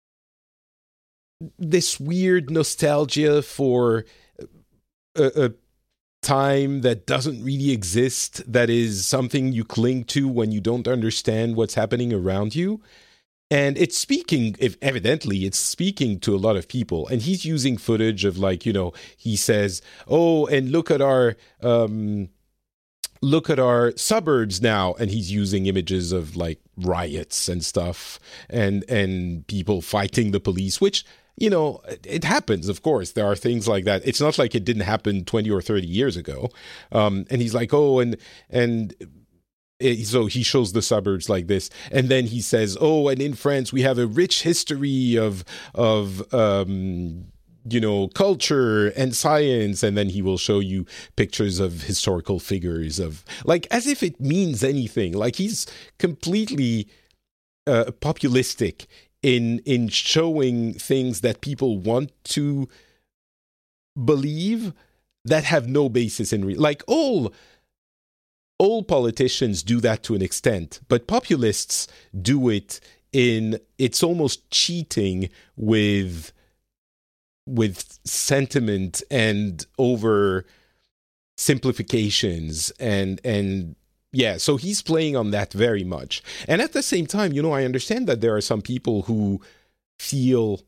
D: this weird nostalgia for a, a time that doesn't really exist, that is something you cling to when you don't understand what's happening around you. And it's speaking, if evidently, it's speaking to a lot of people. And he's using footage of, like, you know, he says, oh, and look at our, um, look at our suburbs now. And he's using images of, like, riots and stuff, and, and people fighting the police, which, you know, it happens, of course. There are things like that. It's not like it didn't happen twenty or thirty years ago. Um, and he's like, oh, and, and, so he shows the suburbs like this, and then he says, "Oh, and in France we have a rich history of of um, you know culture and science." And then he will show you pictures of historical figures, of like as if it means anything. Like he's completely uh, populistic in in showing things that people want to believe that have no basis in re- like all. All politicians do that to an extent, but populists do it in, it's almost cheating with with sentiment and over simplifications and and yeah, so he's playing on that very much. And at the same time, you know, I understand that there are some people who feel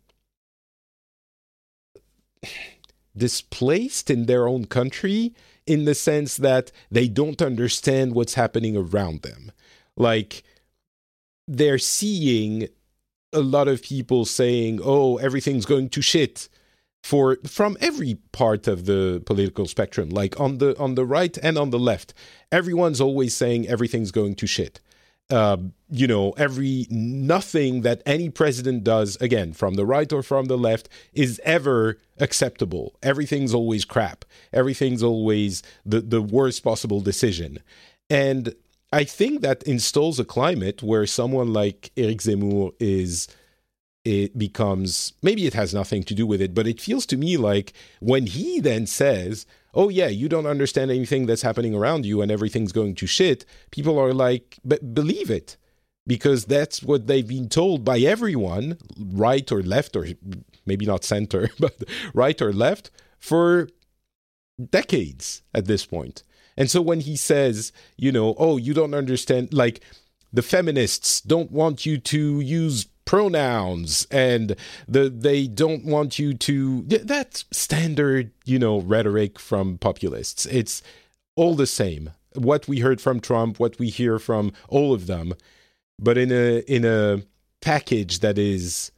D: displaced in their own country in the sense that they don't understand what's happening around them. Like, they're seeing a lot of people saying, oh, everything's going to shit for from every part of the political spectrum, like on the on the right and on the left. Everyone's always saying everything's going to shit. Uh, you know, every nothing that any president does, again, from the right or from the left, is ever acceptable. Everything's always crap. Everything's always the, the worst possible decision. And I think that installs a climate where someone like Éric Zemmour is, it becomes, maybe it has nothing to do with it, but it feels to me like when he then says, oh yeah, you don't understand anything that's happening around you and everything's going to shit, people are like, but believe it, because that's what they've been told by everyone, right or left, or maybe not center, but right or left, for decades at this point. And so when he says, you know, oh, you don't understand, like, the feminists don't want you to use pronouns and the they don't want you to, that's standard, you know, rhetoric from populists. It's all the same. What we heard from Trump, what we hear from all of them, but in a in a package that is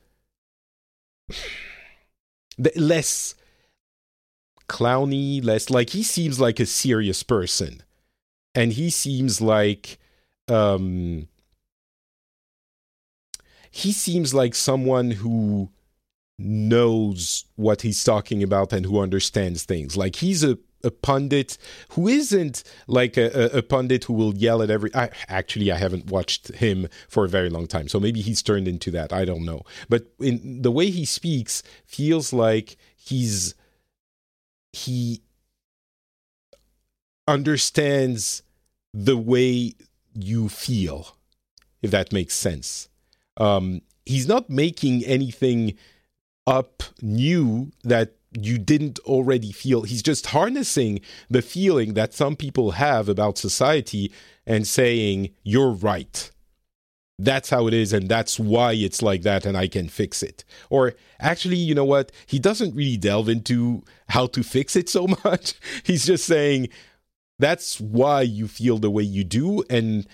D: less clowny, less like, he seems like a serious person, and he seems like um he seems like someone who knows what he's talking about and who understands things. Like, he's a, a pundit who isn't like a, a, a pundit who will yell at every... I, actually, I haven't watched him for a very long time, so maybe he's turned into that. I don't know. But in the way he speaks feels like he's... he understands the way you feel, if that makes sense. Um, he's not making anything up new that you didn't already feel. He's just harnessing the feeling that some people have about society and saying, you're right. That's how it is, and that's why it's like that, and I can fix it. Or actually, you know what? He doesn't really delve into how to fix it so much. He's just saying, that's why you feel the way you do. And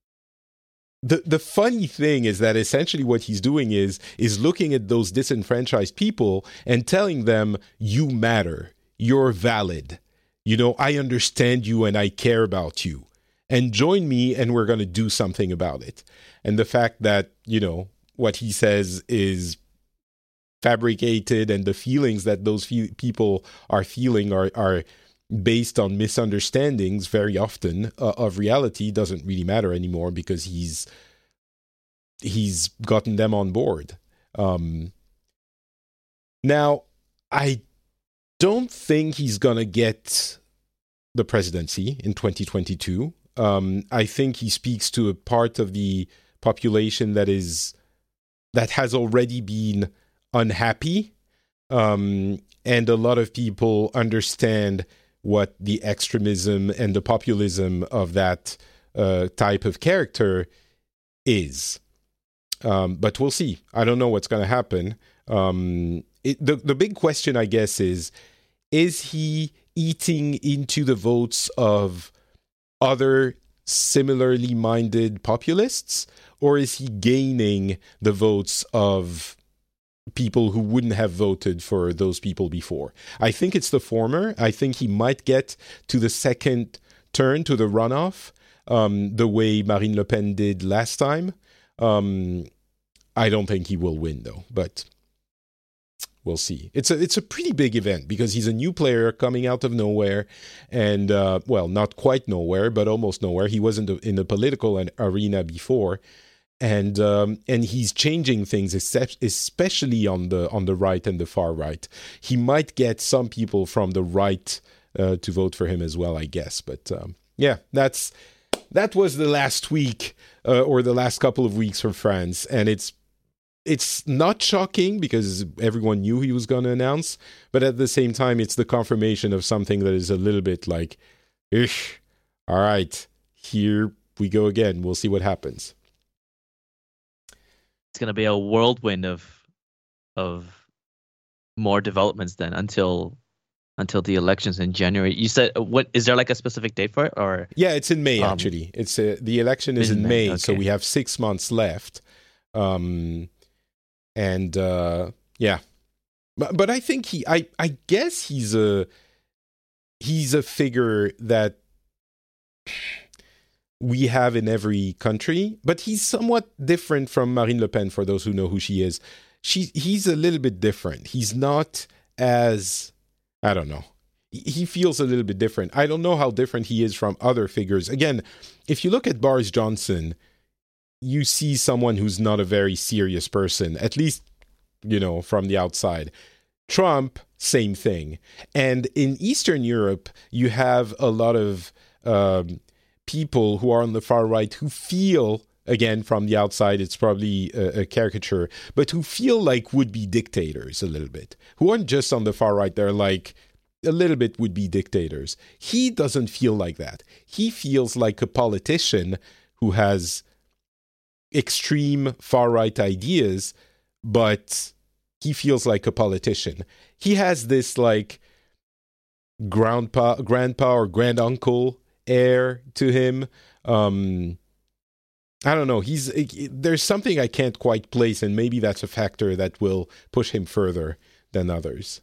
D: the the funny thing is that essentially what he's doing is is looking at those disenfranchised people and telling them, you matter, you're valid. You know, I understand you and I care about you. And join me and we're going to do something about it. And the fact that, you know, what he says is fabricated and the feelings that those fe- people are feeling are, are based on misunderstandings very often uh, of reality doesn't really matter anymore, because he's he's gotten them on board. Um, now, I don't think he's going to get the presidency in twenty twenty-two. Um, I think he speaks to a part of the population that is that has already been unhappy, um, and a lot of people understand what the extremism and the populism of that uh, type of character is. Um, but we'll see. I don't know what's going to happen. Um, it, the the big question, I guess, is is he eating into the votes of other similarly minded populists, or is he gaining the votes of people who wouldn't have voted for those people before? I think it's the former. I think he might get to the second turn, to the runoff, um, the way Marine Le Pen did last time. Um, I don't think he will win, though, but we'll see. It's a it's a pretty big event because he's a new player coming out of nowhere, and uh, well, not quite nowhere, but almost nowhere. He wasn't in the political arena before, and um, and he's changing things, especially on the on the right and the far right. He might get some people from the right uh, to vote for him as well, I guess. But um, yeah, that's that was the last week uh, or the last couple of weeks for France, and it's it's not shocking because everyone knew he was going to announce, but at the same time, it's the confirmation of something that is a little bit like, ish, all right, here we go again. We'll see what happens.
F: It's going to be a whirlwind of of more developments then until until the elections in January. You said, what is there like a specific date for it, or?
D: Yeah, it's in May
F: um,
D: actually. It's uh, the election is in,
F: in
D: May,
F: May,
D: so
F: okay.
D: we have six months left. Um, and uh, yeah, but but I think he, I I guess he's a he's a figure that we have in every country, but he's somewhat different from Marine Le Pen. For those who know who she is, she he's a little bit different. He's not as, I don't know. He feels a little bit different. I don't know how different he is from other figures. Again, if you look at Boris Johnson, you see someone who's not a very serious person, at least, you know, from the outside. Trump, same thing. And in Eastern Europe, you have a lot of um, people who are on the far right who feel, again, from the outside, it's probably a, a caricature, but who feel like would-be dictators a little bit, who aren't just on the far right, they're like a little bit would-be dictators. He doesn't feel like that. He feels like a politician who has extreme far-right ideas, but he feels like a politician. He has this like grandpa, grandpa or granduncle air to him. Um, I don't know. He's there's something I can't quite place, and maybe that's a factor that will push him further than others.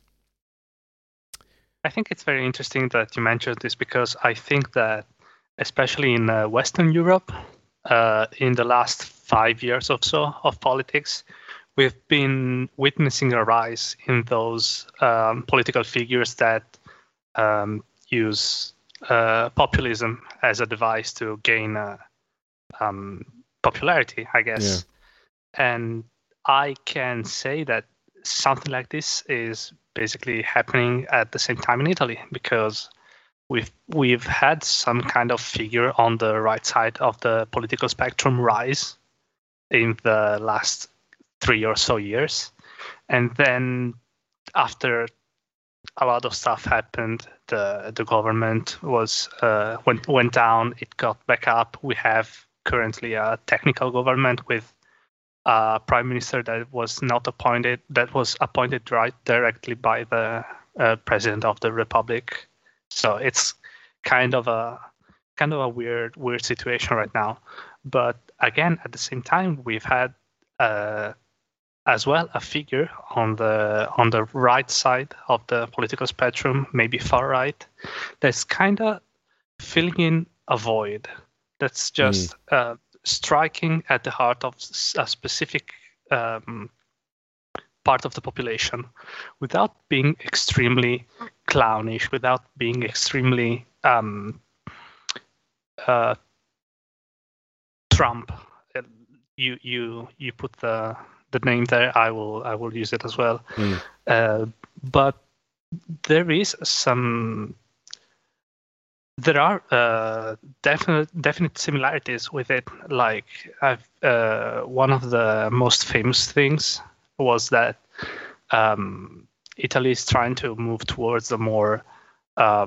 E: I think it's very interesting that you mentioned this because I think that, especially in uh, Western Europe, uh, in the last five years or so of politics, we've been witnessing a rise in those um, political figures that um, use uh, populism as a device to gain uh, um, popularity, I guess. Yeah. And I can say that something like this is basically happening at the same time in Italy, because we've we've had some kind of figure on the right side of the political spectrum rise in the last three or so years, and then after a lot of stuff happened, the the government was uh, went went down, it got back up. We have currently a technical government with a prime minister that was not appointed, that was appointed right directly by the uh, president of the republic. So it's kind of a kind of a weird weird situation right now. But again, at the same time, we've had uh, as well a figure on the on the right side of the political spectrum, maybe far right, that's kind of filling in a void. That's just mm. uh, striking at the heart of a specific um, part of the population, without being extremely clownish, without being extremely um, uh, Trump. You you you put the the name there. I will I will use it as well. Mm. Uh, but there is some. There are uh, definite definite similarities with it. Like I've, uh, one of the most famous things was that um, Italy is trying to move towards a more uh,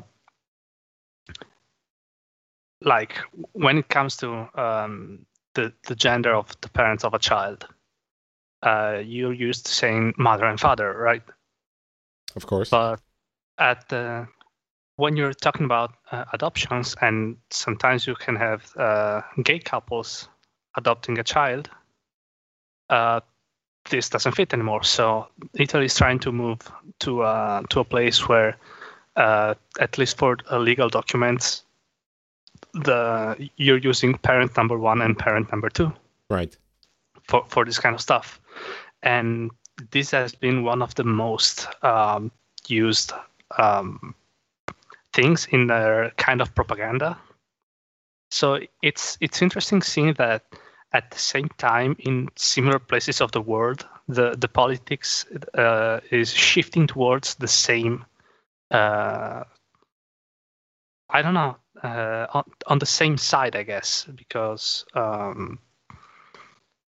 E: like when it comes to um, the the gender of the parents of a child. Uh, you're used to saying mother and father, right?
D: Of course.
E: But at the when you're talking about uh, adoptions, and sometimes you can have uh, gay couples adopting a child, uh, this doesn't fit anymore. So Italy is trying to move to uh, to a place where, uh, at least for uh, legal documents, the you're using parent number one and parent number two,
D: right?
E: For for this kind of stuff, and this has been one of the most um, used. Um, things in their kind of propaganda. So it's it's interesting seeing that at the same time in similar places of the world, the the politics uh, is shifting towards the same. Uh, I don't know uh, on on the same side, I guess, because um,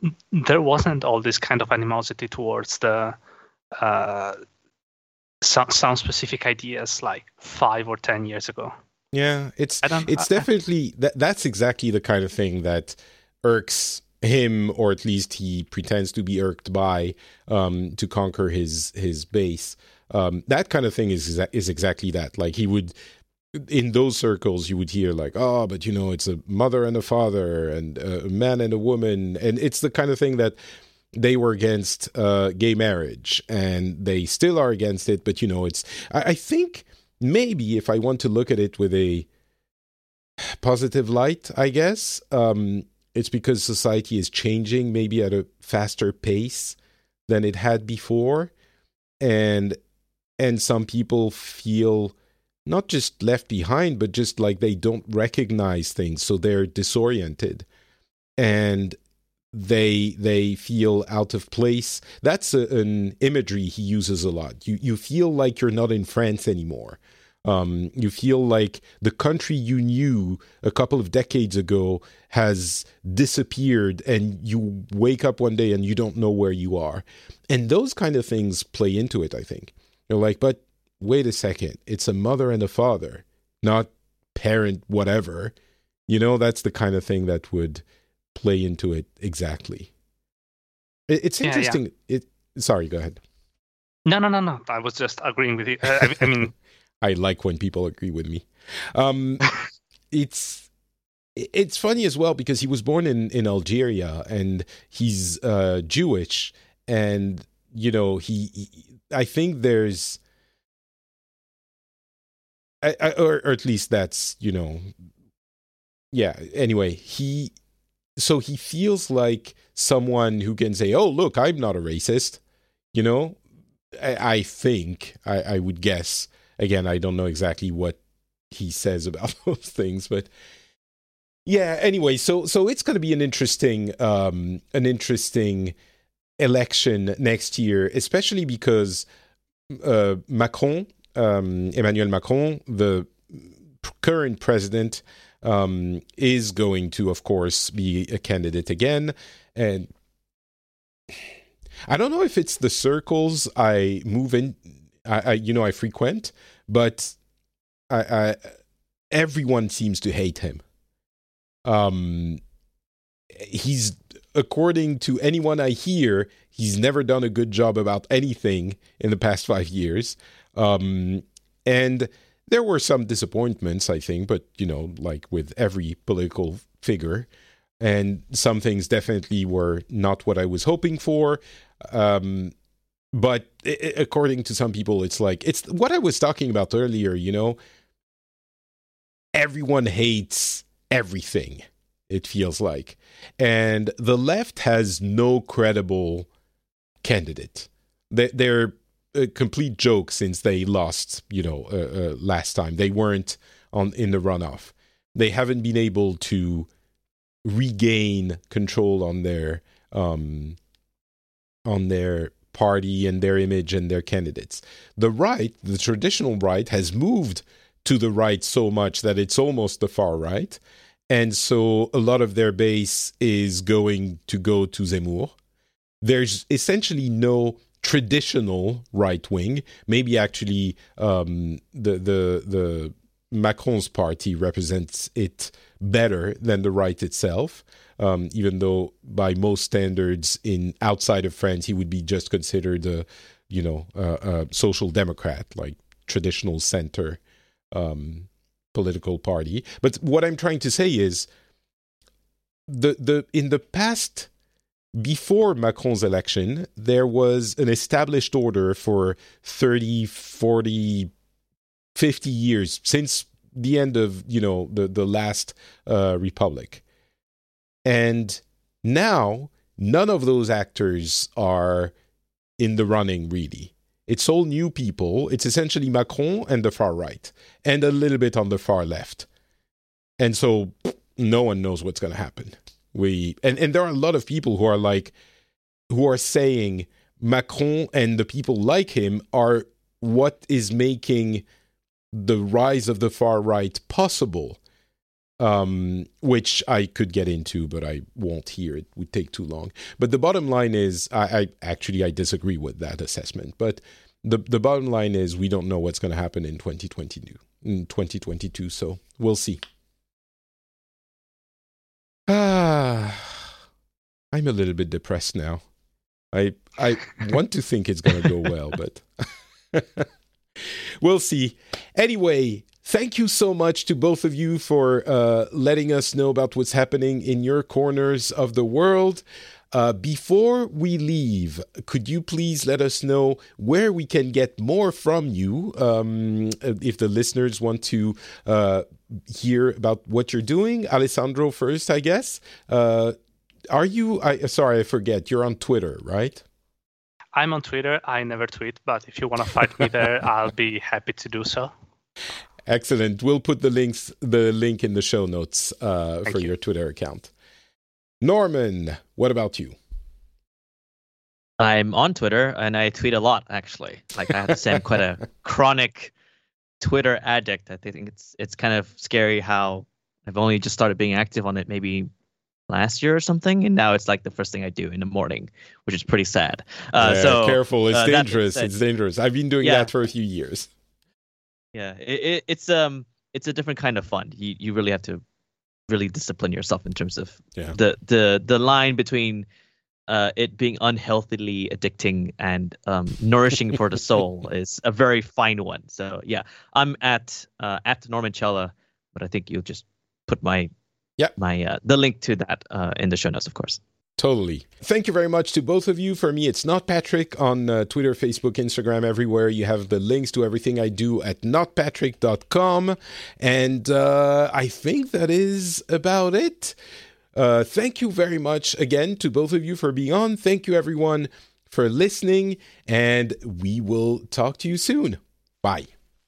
E: there wasn't all this kind of animosity towards the uh, some some specific ideas like five or ten years ago.
D: Yeah, it's it's
E: I,
D: definitely that. That's exactly the kind of thing that irks him, or at least he pretends to be irked by, um, to conquer his his base. Um, that kind of thing is is exactly that. Like he would, in those circles, you would hear like, "Oh, but you know, it's a mother and a father, and a man and a woman," and it's the kind of thing that they were against uh, gay marriage, and they still are against it. But you know, it's I, I think maybe if I want to look at it with a positive light, I guess. Um, It's because society is changing maybe at a faster pace than it had before. And and some people feel not just left behind, but just like they don't recognize things. So they're disoriented. And they they feel out of place. That's a, an imagery he uses a lot. You, you feel like you're not in France anymore. Um, you feel like the country you knew a couple of decades ago has disappeared, and you wake up one day and you don't know where you are. And those kind of things play into it, I think. You're like, but wait a second, it's a mother and a father, not parent whatever. You know, that's the kind of thing that would play into it exactly. It, it's interesting. Yeah, yeah. It. Sorry, go ahead.
E: No, no, no, no. I was just agreeing with you. I, I mean...
D: I like when people agree with me. Um, it's it's funny as well because he was born in, in Algeria, and he's uh, Jewish, and you know he, he I think there's, I, I, or, or at least that's you know, yeah. Anyway, he so he feels like someone who can say, "Oh, look, I'm not a racist," you know. I, I think I, I would guess. Again, I don't know exactly what he says about those things, but yeah. Anyway, so so it's going to be an interesting um, an interesting election next year, especially because uh, Macron, um, Emmanuel Macron, the current president, um, is going to, of course, be a candidate again, and I don't know if it's the circles I move in. I, I, you know, I frequent, but I, I, everyone seems to hate him. Um, he's, according to anyone I hear, he's never done a good job about anything in the past five years. Um, and there were some disappointments, I think, but, you know, like with every political figure. And some things definitely were not what I was hoping for. Um But it, according to some people, it's like, it's what I was talking about earlier, you know, everyone hates everything, it feels like. And the left has no credible candidate. They, they're a complete joke since they lost, you know, uh, uh, last time. They weren't on in the runoff. They haven't been able to regain control on their, um, on their, party and their image and their candidates. The right, the traditional right, has moved to the right so much that it's almost the far right. And so a lot of their base is going to go to Zemmour. There's essentially no traditional right wing. Maybe actually um, the, the, the Macron's party represents it better than the right itself. Um, even though by most standards in outside of France, he would be just considered a, you know, a, a social democrat, like traditional center um, political party. But what I'm trying to say is the the in the past, before Macron's election, there was an established order for thirty, forty, fifty years since the end of, you know, the, the last uh, republic. And now, none of those actors are in the running, really. It's all new people. It's essentially Macron and the far right, and a little bit on the far left. And so, no one knows what's going to happen. We and, and there are a lot of people who are like, who are saying Macron and the people like him are what is making the rise of the far right possible. um, which I could get into, but I won't here. It would take too long. But the bottom line is, I, I actually I disagree with that assessment. But the the bottom line is, we don't know what's going to happen in twenty twenty-two. In twenty twenty-two, so we'll see. Ah, I'm a little bit depressed now. I I want to think it's going to go well, but we'll see. Anyway, thank you so much to both of you for uh, letting us know about what's happening in your corners of the world. Uh, before we leave, could you please let us know where we can get more from you, um, if the listeners want to uh, hear about what you're doing? Alessandro first, I guess. Uh, are you, I, sorry, I forget, you're on Twitter, right?
E: I'm on Twitter. I never tweet, but if you want to fight me there, I'll be happy to do so.
D: Excellent. We'll put the links, the link in the show notes uh, for
E: you.
D: your Twitter account. Norman, what about you?
F: I'm on Twitter and I tweet a lot, actually. Like I have to say, I'm quite a chronic Twitter addict. I think it's it's kind of scary how I've only just started being active on it maybe last year or something, and now it's like the first thing I do in the morning, which is pretty sad. Uh,
D: yeah,
F: so
D: careful, it's
F: uh,
D: dangerous.
F: Said,
D: it's dangerous. I've been doing
F: yeah.
D: that for a few years.
F: Yeah, it, it, it's um, it's a different kind of fun. You you really have to really discipline yourself in terms of
D: yeah.
F: the the the line between uh, it being unhealthily addicting and um, nourishing for the soul is a very fine one. So yeah, I'm at uh, at Norman Cella, but I think you'll just put my
D: yeah
F: my uh, the link to that uh, in the show notes, of course.
D: Totally. Thank you very much to both of you. For me, it's Not Patrick on uh, Twitter, Facebook, Instagram, everywhere. You have the links to everything I do at not patrick dot com. And uh, I think that is about it. Uh, thank you very much again to both of you for being on. Thank you, everyone, for listening. And we will talk to you soon. Bye.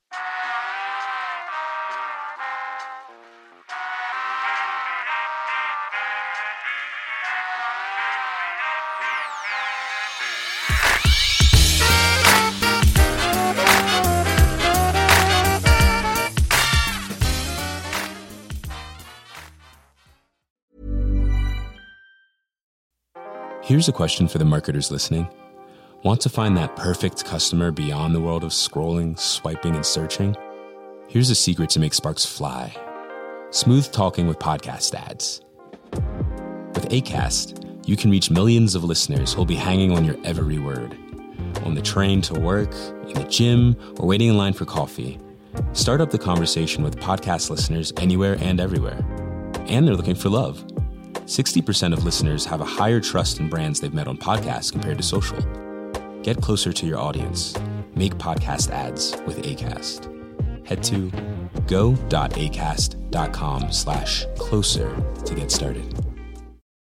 G: Here's a question for the marketers listening. Want to find that perfect customer beyond the world of scrolling, swiping, and searching? Here's a secret to make sparks fly. Smooth talking with podcast ads. With Acast, you can reach millions of listeners who'll be hanging on your every word. On the train to work, in the gym, or waiting in line for coffee. Start up the conversation with podcast listeners anywhere and everywhere. And they're looking for love. sixty percent of listeners have a higher trust in brands they've met on podcasts compared to social. Get closer to your audience. Make podcast ads with Acast. Head to go.acast.com slash closer to get started.